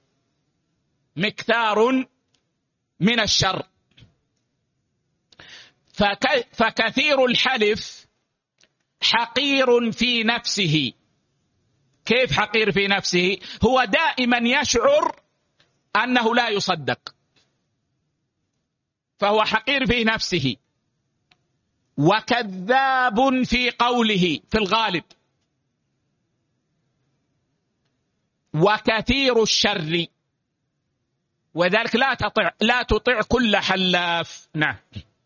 مكثار من الشر. فكثير الحلف حقير في نفسه. كيف حقير في نفسه؟ هو دائما يشعر أنه لا يصدق، فهو حقير في نفسه. وكذاب في قوله في الغالب. وكثير الشر، وذلك لا تطع كل حلاف. نعم.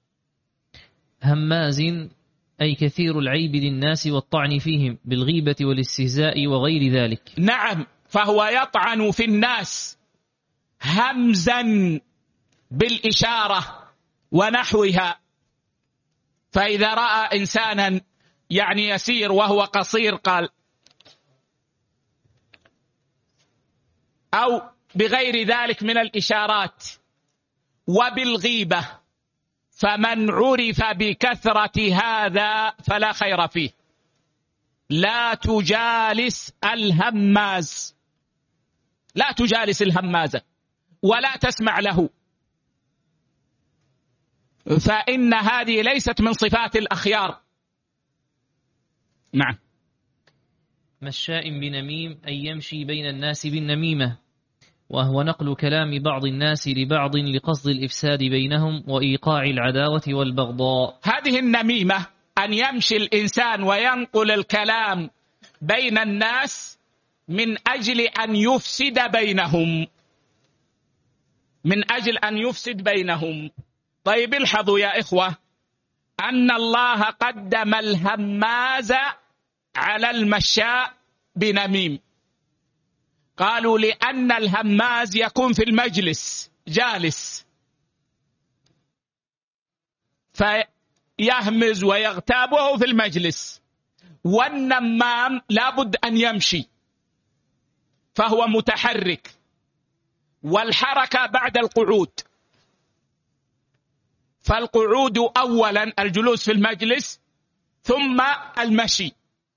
هماز أي كثير العيب للناس والطعن فيهم بالغيبة والاستهزاء وغير ذلك. نعم، فهو يطعن في الناس همزا بالإشارة ونحوها. فإذا رأى إنسانا يعني يسير وهو قصير قال، أو بغير ذلك من الإشارات. وبالغيبة، فمن عرف بكثرة هذا فلا خير فيه. لا تجالس الهماز، لا تجالس الهمازة ولا تسمع له، فإن هذه ليست من صفات الأخيار. نعم. مشاء بنميم أي يمشي بين الناس بالنميمة، وهو نقل كلام بعض الناس لبعض لقصد الإفساد بينهم وإيقاع العداوة والبغضاء. هذه النميمة، أن يمشي الإنسان وينقل الكلام بين الناس من أجل أن يفسد بينهم، من أجل أن يفسد بينهم. طيب الحظوا يا إخوة أن الله قدم الهماز على المشاء بنميم. قالوا لأن الهماز يكون في المجلس جالس فيهمز ويغتاب وهو في المجلس، والنمام لابد أن يمشي فهو متحرك، والحركة بعد القعود. فالقعود أولا الجلوس في المجلس ثم المشي،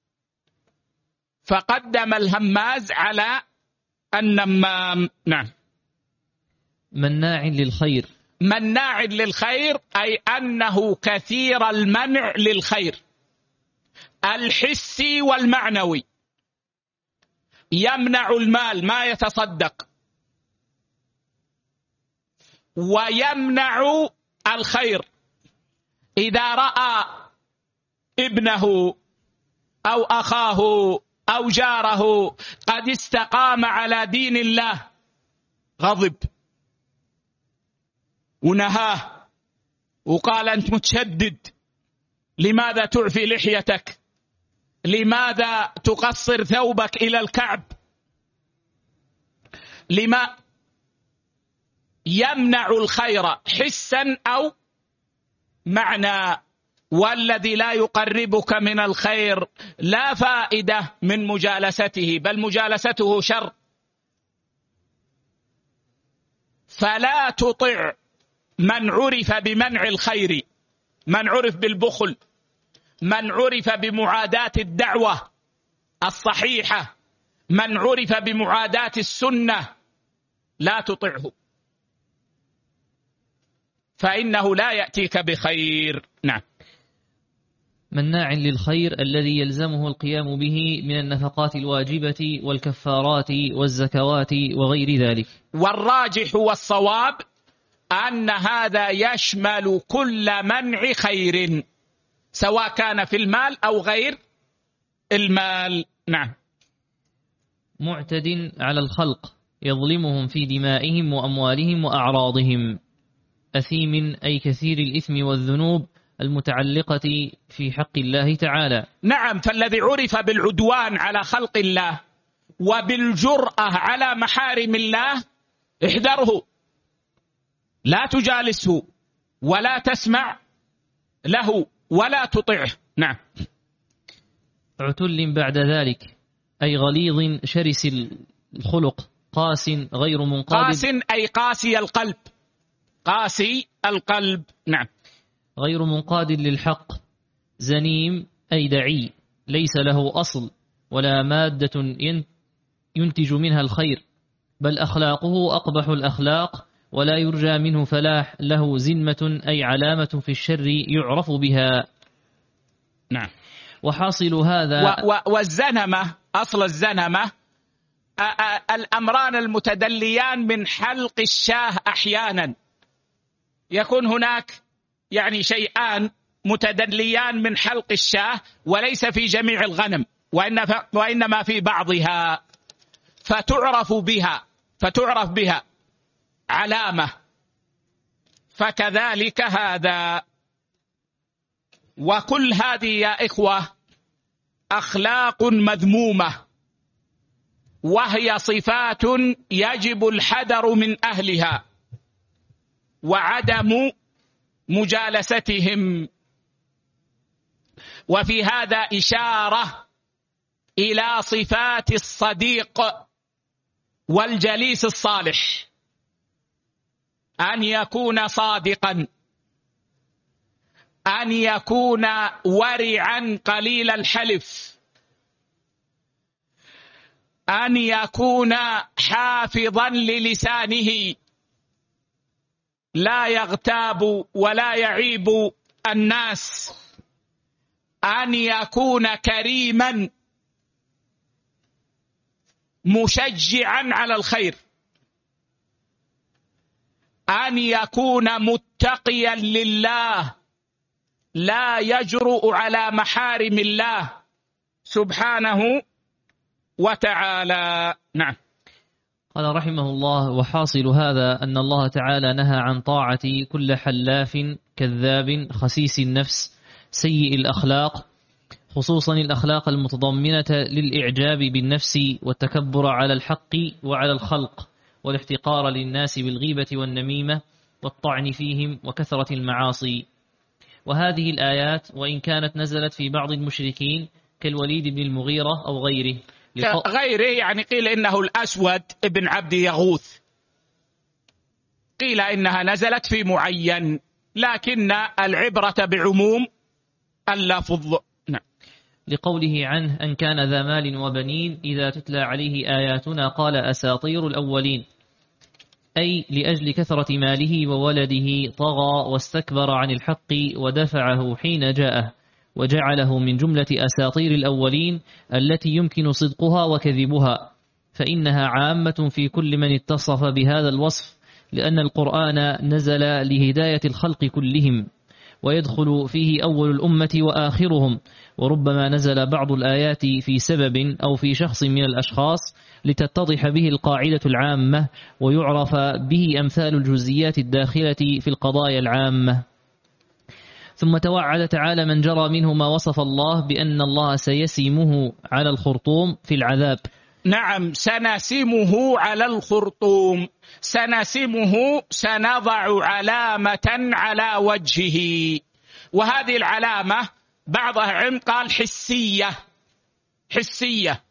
فقدم الهماز على النمام. نعم. مناع للخير، مناع للخير أي أنه كثير المنع للخير الحسي والمعنوي. يمنع المال ما يتصدق، ويمنع الخير. إذا رأى ابنه أو أخاه أو جاره قد استقام على دين الله غضب ونهاه وقال أنت متشدد، لماذا تعفي لحيتك، لماذا تقصر ثوبك إلى الكعب، لما يمنع الخير حسا أو معنى. والذي لا يقربك من الخير لا فائدة من مجالسته، بل مجالسته شر. فلا تطع من عرف بمنع الخير، من عرف بالبخل، من عرف بمعاداة الدعوة الصحيحة، من عرف بمعاداة السنة، لا تطعه فإنه لا يأتيك بخير. نعم. مناع للخير الذي يلزمه القيام به من النفقات الواجبة والكفارات والزكوات وغير ذلك. والراجح والصواب أن هذا يشمل كل منع خير سواء كان في المال أو غير المال. نعم. معتد على الخلق يظلمهم في دمائهم وأموالهم وأعراضهم. أثيم أي كثير الإثم والذنوب المتعلقة في حق الله تعالى. نعم. فالذي عرف بالعدوان على خلق الله وبالجرأة على محارم الله احذره، لا تجالسه ولا تسمع له ولا تطعه. نعم. عتل بعد ذلك أي غليظ شرس الخلق، قاس غير منقاد. قاس أي قاسي القلب، قاسي القلب. نعم. غير منقاد للحق. زنيم أي دعي ليس له أصل ولا مادة ينتج منها الخير، بل أخلاقه أقبح الأخلاق ولا يرجى منه فلاح. له زنمة أي علامة في الشر يعرف بها. نعم. وحاصل هذا والزنمة، أصل الزنمة الأمران المتدليان من حلق الشاه. أحيانا يكون هناك يعني شيئان متدليان من حلق الشاه وليس في جميع الغنم، وإنما في بعضها، فتعرف بها علامة. فكذلك هذا. وكل هذه يا إخوة أخلاق مذمومة، وهي صفات يجب الحذر من أهلها وعدم مجالستهم. وفي هذا إشارة إلى صفات الصديق والجليس الصالح، أن يكون صادقا، أن يكون ورعا قليل الحلف، أن يكون حافظا للسانه، لا يغتاب ولا يعيب الناس، أن يكون كريما مشجعا على الخير، أن يكون متقيا لله لا يجرؤ على محارم الله سبحانه وتعالى. نعم. قال رحمه الله: وحاصل هذا أن الله تعالى نهى عن طاعة كل حلاف كذاب خسيس النفس سيء الأخلاق، خصوصا الأخلاق المتضمنة للإعجاب بالنفس والتكبر على الحق وعلى الخلق والاحتقار للناس بالغيبة والنميمة والطعن فيهم وكثرة المعاصي. وهذه الآيات وإن كانت نزلت في بعض المشركين كالوليد بن المغيرة أو غيره يعني قيل إنه الأسود ابن عبد يغوث، قيل إنها نزلت في معين، لكن العبرة بعموم اللفظ. نعم. لقوله عنه: أن كان ذا مال وبنين إذا تتلى عليه آياتنا قال أساطير الأولين، أي لأجل كثرة ماله وولده طغى واستكبر عن الحق ودفعه حين جاءه، وجعله من جملة أساطير الأولين التي يمكن صدقها وكذبها، فإنها عامة في كل من اتصف بهذا الوصف، لأن القرآن نزل لهداية الخلق كلهم، ويدخل فيه أول الأمة وآخرهم، وربما نزل بعض الآيات في سبب أو في شخص من الأشخاص لتتضح به القاعدة العامة ويعرف به أمثال الجزئيات الداخلة في القضايا العامة. ثم توعد تعالى من جرى منه ما وصف الله بأن الله سيسمه على الخرطوم في العذاب. نعم، سنسمه على الخرطوم، سنسمه، سنضع علامة على وجهه، وهذه العلامة بعضها قال حسية،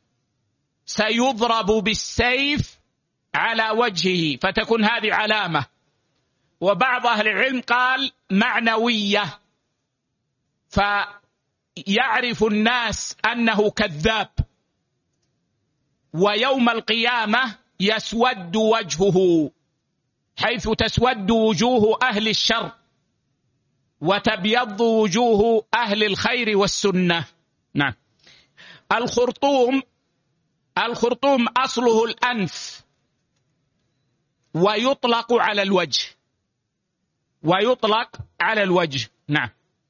سيضرب بالسيف على وجهه فتكون هذه علامة. وبعض أهل العلم قال معنوية، فيعرف الناس أنه كذاب، ويوم القيامة يسود وجهه، حيث تسود وجوه أهل الشر وتبيض وجوه أهل الخير والسنة. نعم. الخرطوم أصله الأنف، ويطلق على الوجه. نعم.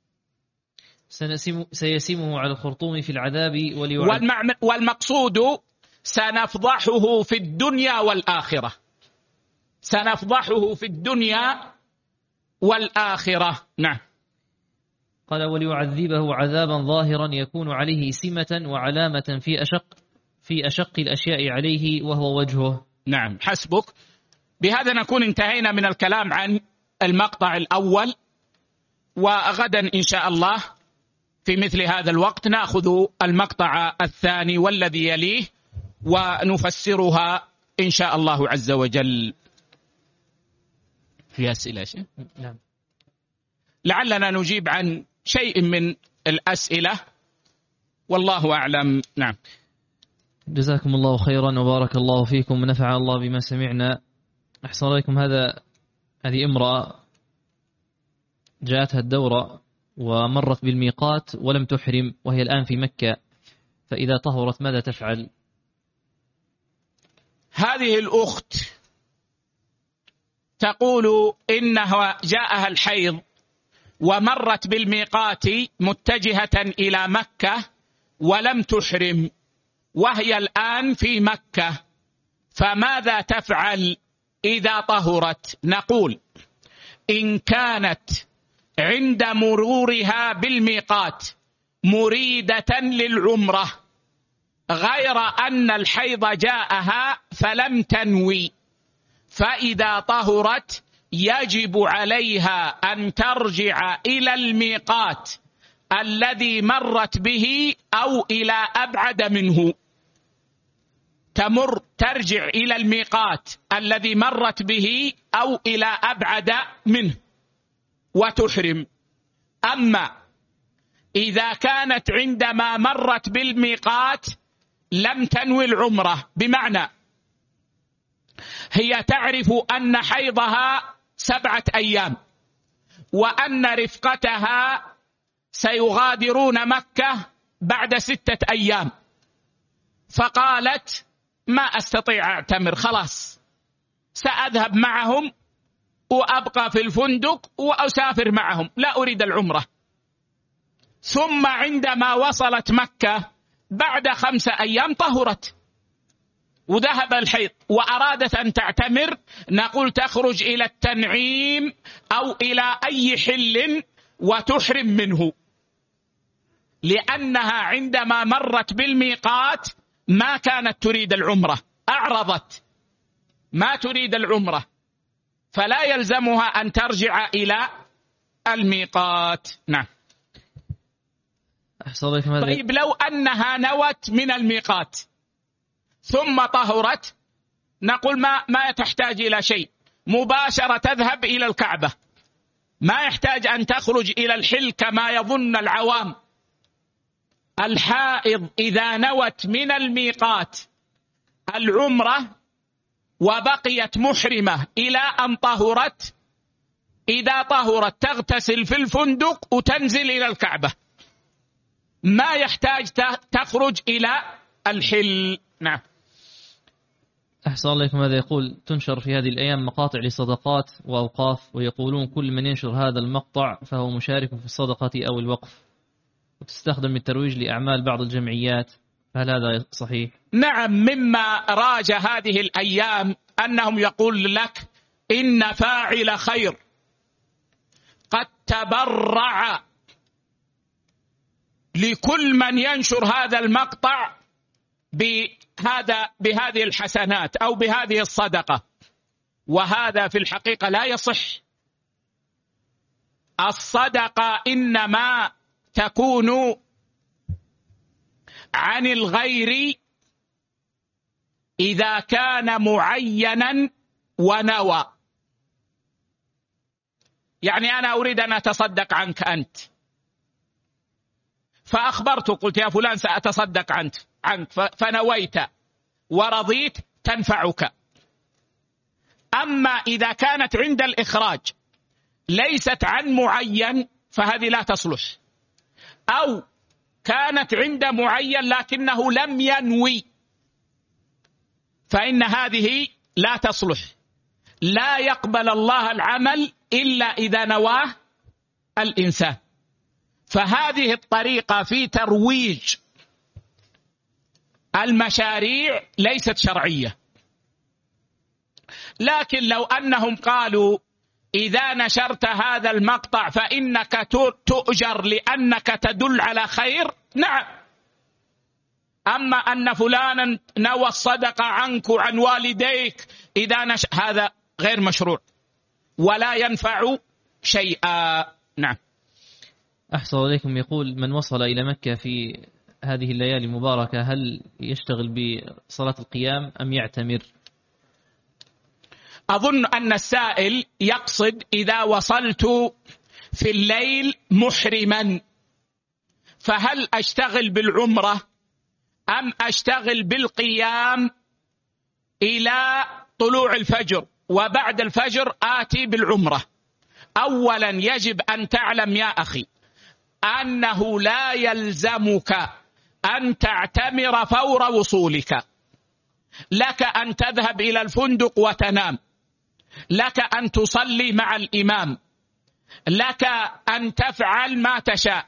سيسمه على الخرطوم في العذاب والمقصود سنفضحه في الدنيا والآخرة. نعم. قال وليعذبه عذابا ظاهرا يكون عليه سمة وعلامة في أشق الأشياء عليه وهو وجهه. نعم، حسبك. بهذا نكون انتهينا من الكلام عن المقطع الأول، وغدا إن شاء الله في مثل هذا الوقت نأخذ المقطع الثاني والذي يليه ونفسرها إن شاء الله عز وجل. في أسئلة شيء؟ نعم. لعلنا نجيب عن شيء من الأسئلة، والله أعلم. نعم. جزاكم الله خيرا وبارك الله فيكم ونفع الله بما سمعنا. أحسن عليكم. هذه امرأة جاءتها الدورة ومرت بالميقات ولم تحرم، وهي الآن في مكة، فإذا طهرت ماذا تفعل؟ هذه الأخت تقول إنها جاءها الحيض ومرت بالميقات متجهة إلى مكة ولم تحرم، وهي الآن في مكة، فماذا تفعل إذا طهرت؟ نقول إن كانت عند مرورها بالميقات مريدة للعمرة غير أن الحيض جاءها فلم تنوي، فإذا طهرت يجب عليها أن ترجع إلى الميقات الذي مرت به أو إلى أبعد منه. ترجع إلى الميقات الذي مرت به أو إلى أبعد منه وتحرم. أما إذا كانت عندما مرت بالميقات لم تنوي العمرة، بمعنى هي تعرف أن حيضها 7 أيام وأن رفقتها سيغادرون مكة بعد 6 أيام، فقالت ما أستطيع أعتمر، خلاص سأذهب معهم وأبقى في الفندق وأسافر معهم، لا أريد العمرة. ثم عندما وصلت مكة بعد 5 أيام طهرت وذهب الحيض وأرادت أن تعتمر، نقول تخرج إلى التنعيم أو إلى أي حل وتحرم منه، لأنها عندما مرت بالميقات ما كانت تريد العمرة، أعرضت، ما تريد العمرة، فلا يلزمها أن ترجع إلى الميقات. نعم. طيب لو أنها نوت من الميقات ثم طهرت، نقول ما تحتاج إلى شيء، مباشرة تذهب إلى الكعبة، ما يحتاج أن تخرج إلى الحل كما يظن العوام. الحائض إذا نوت من الميقات العمرة وبقيت محرمة إلى أن طهرت، إذا طهرت تغتسل في الفندق وتنزل إلى الكعبة، ما يحتاج تخرج إلى الحل. نعم. أحسن الله إليكم. هذا يقول تنشر في هذه الأيام مقاطع لصدقات وأوقاف، ويقولون كل من ينشر هذا المقطع فهو مشارك في الصدقة أو الوقف، وتستخدم الترويج لأعمال بعض الجمعيات، هل هذا صحيح؟ نعم. مما راج هذه الأيام أنهم يقول لك إن فاعل خير قد تبرع لكل من ينشر هذا المقطع بهذه الحسنات أو بهذه الصدقة، وهذا في الحقيقة لا يصح. الصدقة إنما تكون عن الغير إذا كان معينا ونوى، يعني أنا أريد أن أتصدق عنك أنت، فأخبرته قلت يا فلان سأتصدق عنك فنويت ورضيت تنفعك. أما إذا كانت عند الإخراج ليست عن معين فهذه لا تصلح، أو كانت عند معين لكنه لم ينوي فإن هذه لا تصلح. لا يقبل الله العمل إلا إذا نواه الإنسان. فهذه الطريقة في ترويج المشاريع ليست شرعية. لكن لو أنهم قالوا إذا نشرت هذا المقطع فإنك تؤجر لأنك تدل على خير، نعم. أما أن فلانا نوى الصدقة عنك وعن والديك إذا هذا غير مشروع ولا ينفع شيئا. نعم. أحسن عليكم. يقول من وصل إلى مكة في هذه الليالي المباركة هل يشتغل بصلاة القيام أم يعتمر؟ أظن أن السائل يقصد إذا وصلت في الليل محرما فهل أشتغل بالعمرة أم أشتغل بالقيام إلى طلوع الفجر وبعد الفجر آتي بالعمرة. أولا يجب أن تعلم يا أخي أنه لا يلزمك أن تعتمر فور وصولك. لك أن تذهب إلى الفندق وتنام، لك أن تصلي مع الإمام، لك أن تفعل ما تشاء،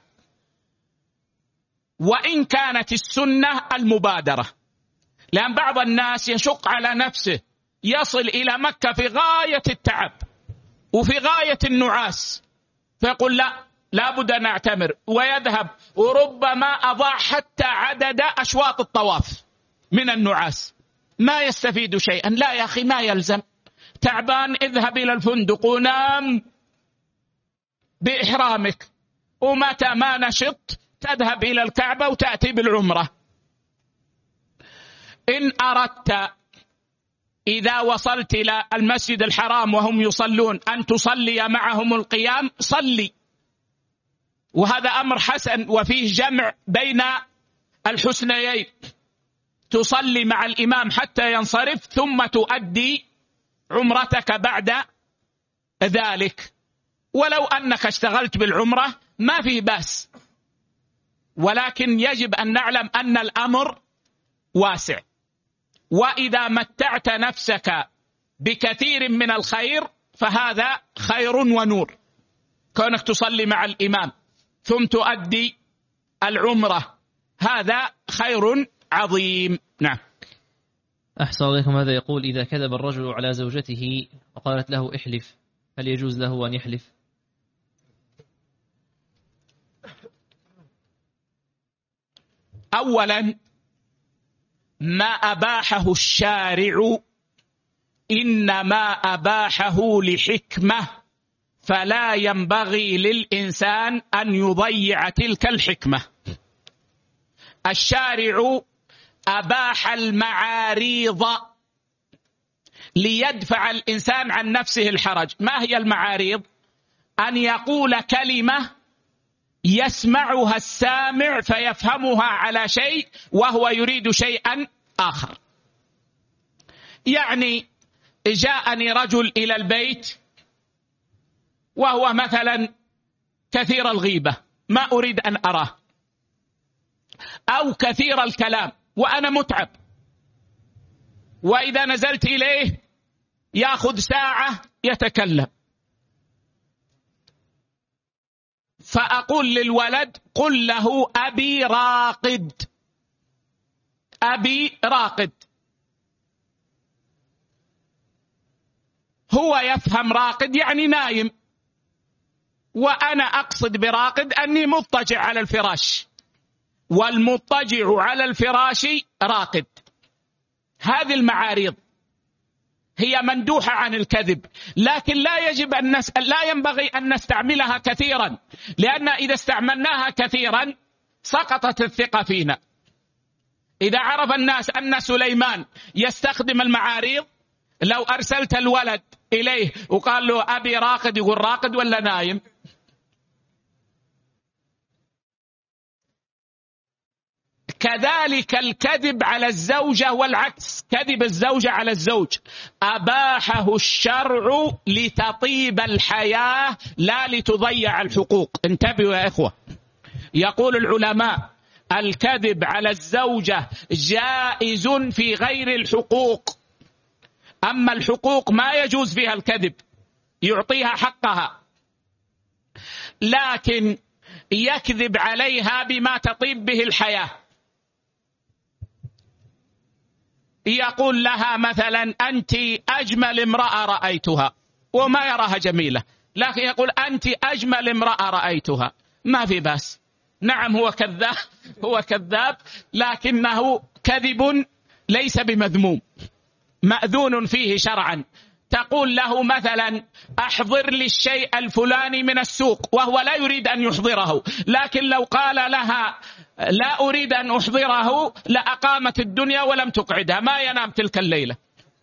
وإن كانت السنة المبادرة. لأن بعض الناس يشق على نفسه يصل إلى مكة في غاية التعب وفي غاية النعاس فيقول لا بد أن أعتمر، ويذهب وربما أضاع حتى عدد أشواط الطواف من النعاس، ما يستفيد شيئا. لا يا أخي، ما يلزم. تعبان اذهب إلى الفندق ونام بإحرامك، ومتى ما نشط تذهب إلى الكعبة وتأتي بالعمرة. إن أردت إذا وصلت إلى المسجد الحرام وهم يصلون أن تصلي معهم القيام صلي، وهذا أمر حسن وفيه جمع بين الحسنيين. تصلي مع الإمام حتى ينصرف ثم تؤدي عمرتك بعد ذلك. ولو أنك اشتغلت بالعمرة ما فيه بأس، ولكن يجب أن نعلم أن الأمر واسع. وإذا متعت نفسك بكثير من الخير فهذا خير ونور، كونك تصلي مع الإمام ثم تؤدي العمرة، هذا خير عظيم. نعم. أحسن عليكم. هذا يقول إذا كذب الرجل على زوجته وقالت له احلف هل يجوز له أن يحلف؟ أولا ما أباحه الشارع إنما أباحه لحكمة، فلا ينبغي للإنسان أن يضيع تلك الحكمة. الشارع أباح المعاريض ليدفع الإنسان عن نفسه الحرج. ما هي المعاريض؟ أن يقول كلمة يسمعها السامع فيفهمها على شيء وهو يريد شيئا آخر. يعني جاءني رجل إلى البيت وهو مثلا كثير الغيبة ما أريد أن أراه، أو كثير الكلام وأنا متعب، وإذا نزلت إليه يأخذ ساعة يتكلم، فأقول للولد قل له أبي راقد، أبي راقد. هو يفهم راقد يعني نايم، وأنا أقصد براقد أني مضطجع على الفراش، والمضطجع على الفراش راقد. هذه المعاريض هي مندوحة عن الكذب، لكن لا ينبغي أن نستعملها كثيرا، لأن إذا استعملناها كثيرا سقطت الثقة فينا. إذا عرف الناس أن سليمان يستخدم المعاريض، لو أرسلت الولد إليه وقال له أبي راقد، يقول راقد ولا نايم؟ كذلك الكذب على الزوجة والعكس، كذب الزوجة على الزوج أباحه الشرع لتطيب الحياة لا لتضيع الحقوق. انتبهوا يا إخوة، يقول العلماء الكذب على الزوجة جائز في غير الحقوق، أما الحقوق ما يجوز فيها الكذب، يعطيها حقها، لكن يكذب عليها بما تطيب به الحياة. يقول لها مثلا أنت أجمل امرأة رأيتها، وما يراها جميلة، لكن يقول أنت أجمل امرأة رأيتها، ما في بأس. نعم هو كذاب، هو كذاب، لكنه كذب ليس بمذموم، مأذون فيه شرعا. تقول له مثلا أحضر لي الشيء الفلاني من السوق، وهو لا يريد أن يحضره، لكن لو قال لها لا أريد أن أحضره لأقامت الدنيا ولم تقعدها، ما ينام تلك الليلة،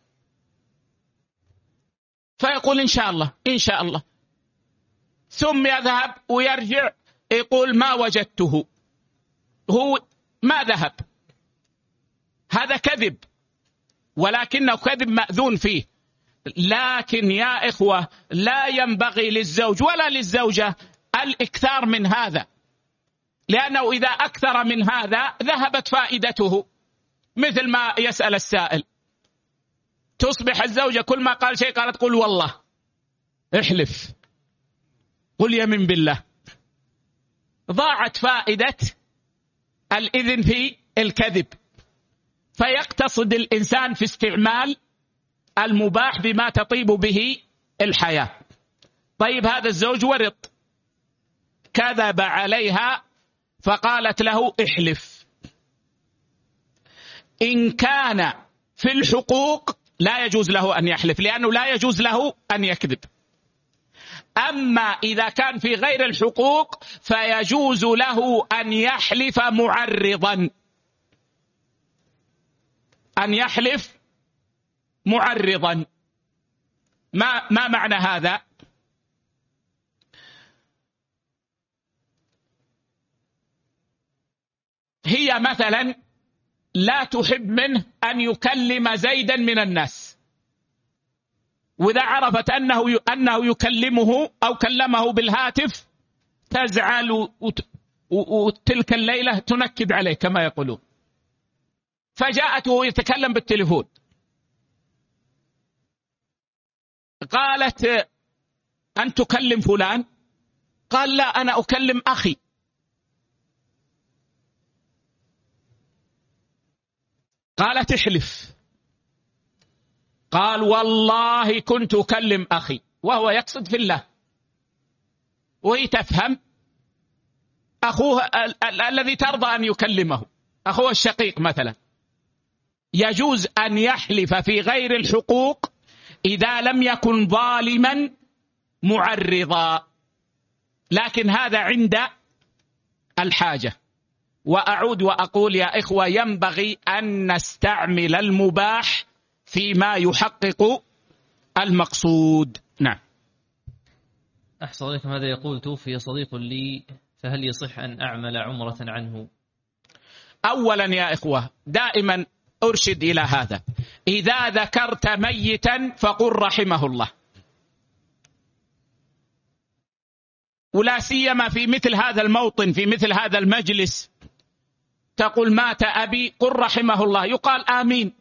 فيقول إن شاء الله إن شاء الله، ثم يذهب ويرجع يقول ما وجدته، هو ما ذهب. هذا كذب، ولكنه كذب مأذون فيه. لكن يا إخوة لا ينبغي للزوج ولا للزوجة الإكثار من هذا، لأنه إذا أكثر من هذا ذهبت فائدته. مثل ما يسأل السائل، تصبح الزوجة كل ما قال شيء قالت قل والله، احلف، قل يمين بالله، ضاعت فائدة الإذن في الكذب. فيقتصد الإنسان في استعمال المباح بما تطيب به الحياة. طيب هذا الزوج ورط، كذب عليها فقالت له احلف. إن كان في الحقوق لا يجوز له أن يحلف، لأنه لا يجوز له أن يكذب. أما إذا كان في غير الحقوق فيجوز له أن يحلف معرضا، أن يحلف معرضا. ما معنى هذا؟ هي مثلا لا تحب منه أن يكلم زيدا من الناس، وإذا عرفت أنه يكلمه أو كلمه بالهاتف تزعل، وتلك الليلة تنكد عليه كما يقولون. فجاءته يتكلم بالتليفون، قالت أن تكلم فلان؟ قال لا أنا أكلم أخي. قالت احلف، قال والله كنت أكلم أخي، وهو يقصد في الله، وهي تفهم أخوه الذي ترضى أن يكلمه، أخوه الشقيق مثلا. يجوز أن يحلف في غير الحقوق إذا لم يكن ظالما معرضا، لكن هذا عند الحاجة. وأعود وأقول يا إخوة ينبغي أن نستعمل المباح فيما يحقق المقصود. نعم. أحسن عليكم. هذا يقول توفي صديق لي، فهل يصح أن أعمل عمرة عنه؟ أولا يا إخوة دائما أرشد إلى هذا، إذا ذكرت ميتا فقل رحمه الله، ولا سيما في مثل هذا الموطن، في مثل هذا المجلس، تقول مات أبي قل رحمه الله، يقال آمين.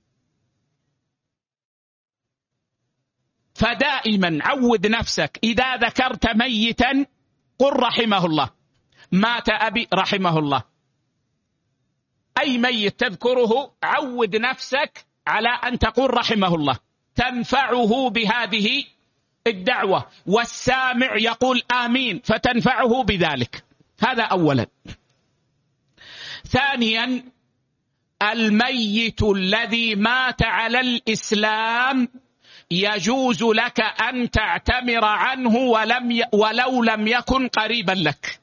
فدائما عود نفسك إذا ذكرت ميتا قل رحمه الله، مات أبي رحمه الله. أي ميت تذكره عود نفسك على أن تقول رحمه الله، تنفعه بهذه الدعوة، والسامع يقول آمين فتنفعه بذلك. هذا أولا. ثانيا الميت الذي مات على الإسلام يجوز لك أن تعتمر عنه ولو لم يكن قريبا لك،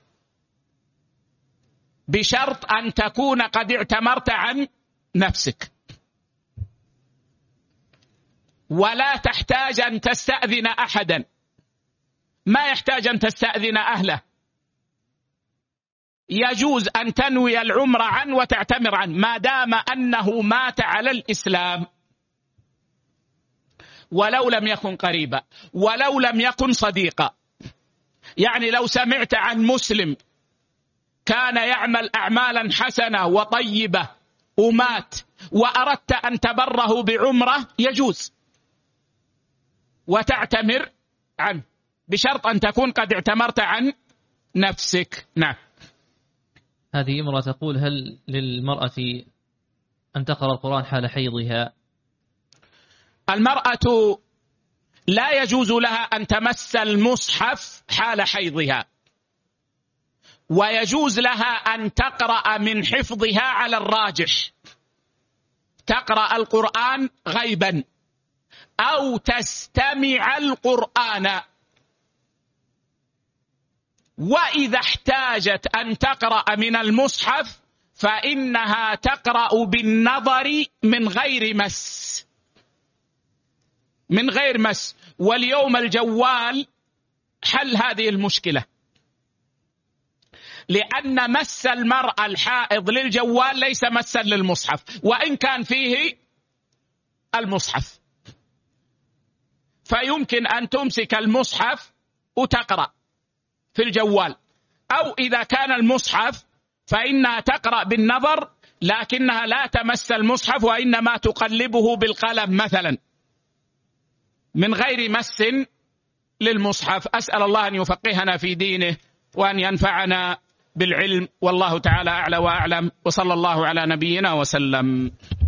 بشرط أن تكون قد اعتمرت عن نفسك. ولا تحتاج أن تستأذن أحدا، ما يحتاج أن تستأذن أهله، يجوز أن تنوي العمرة عنه وتعتمر عنه ما دام أنه مات على الإسلام، ولو لم يكن قريبا ولو لم يكن صديقا. يعني لو سمعت عن مسلم كان يعمل أعمالا حسنة وطيبة ومات وأردت أن تبره بعمرة يجوز وتعتمر عنه، بشرط أن تكون قد اعتمرت عن نفسك. نعم. هذه امرأة تقول: هل للمرأة أن تقرأ القرآن حال حيضها؟ المرأة لا يجوز لها أن تمس المصحف حال حيضها، ويجوز لها أن تقرأ من حفظها على الراجح، تقرأ القرآن غيبا أو تستمع القرآن. وإذا احتاجت أن تقرأ من المصحف فإنها تقرأ بالنظر من غير مس، من غير مس. واليوم الجوال حل هذه المشكلة، لأن مس المرأة الحائض للجوال ليس مسا للمصحف وإن كان فيه المصحف، فيمكن أن تمسك المصحف وتقرأ في الجوال، أو إذا كان المصحف فإنها تقرأ بالنظر لكنها لا تمس المصحف وإنما تقلبه بالقلم مثلا من غير مس للمصحف. أسأل الله أن يفقهنا في دينه وأن ينفعنا بالعلم، والله تعالى أعلى وأعلم، وصلى الله على نبينا وسلم.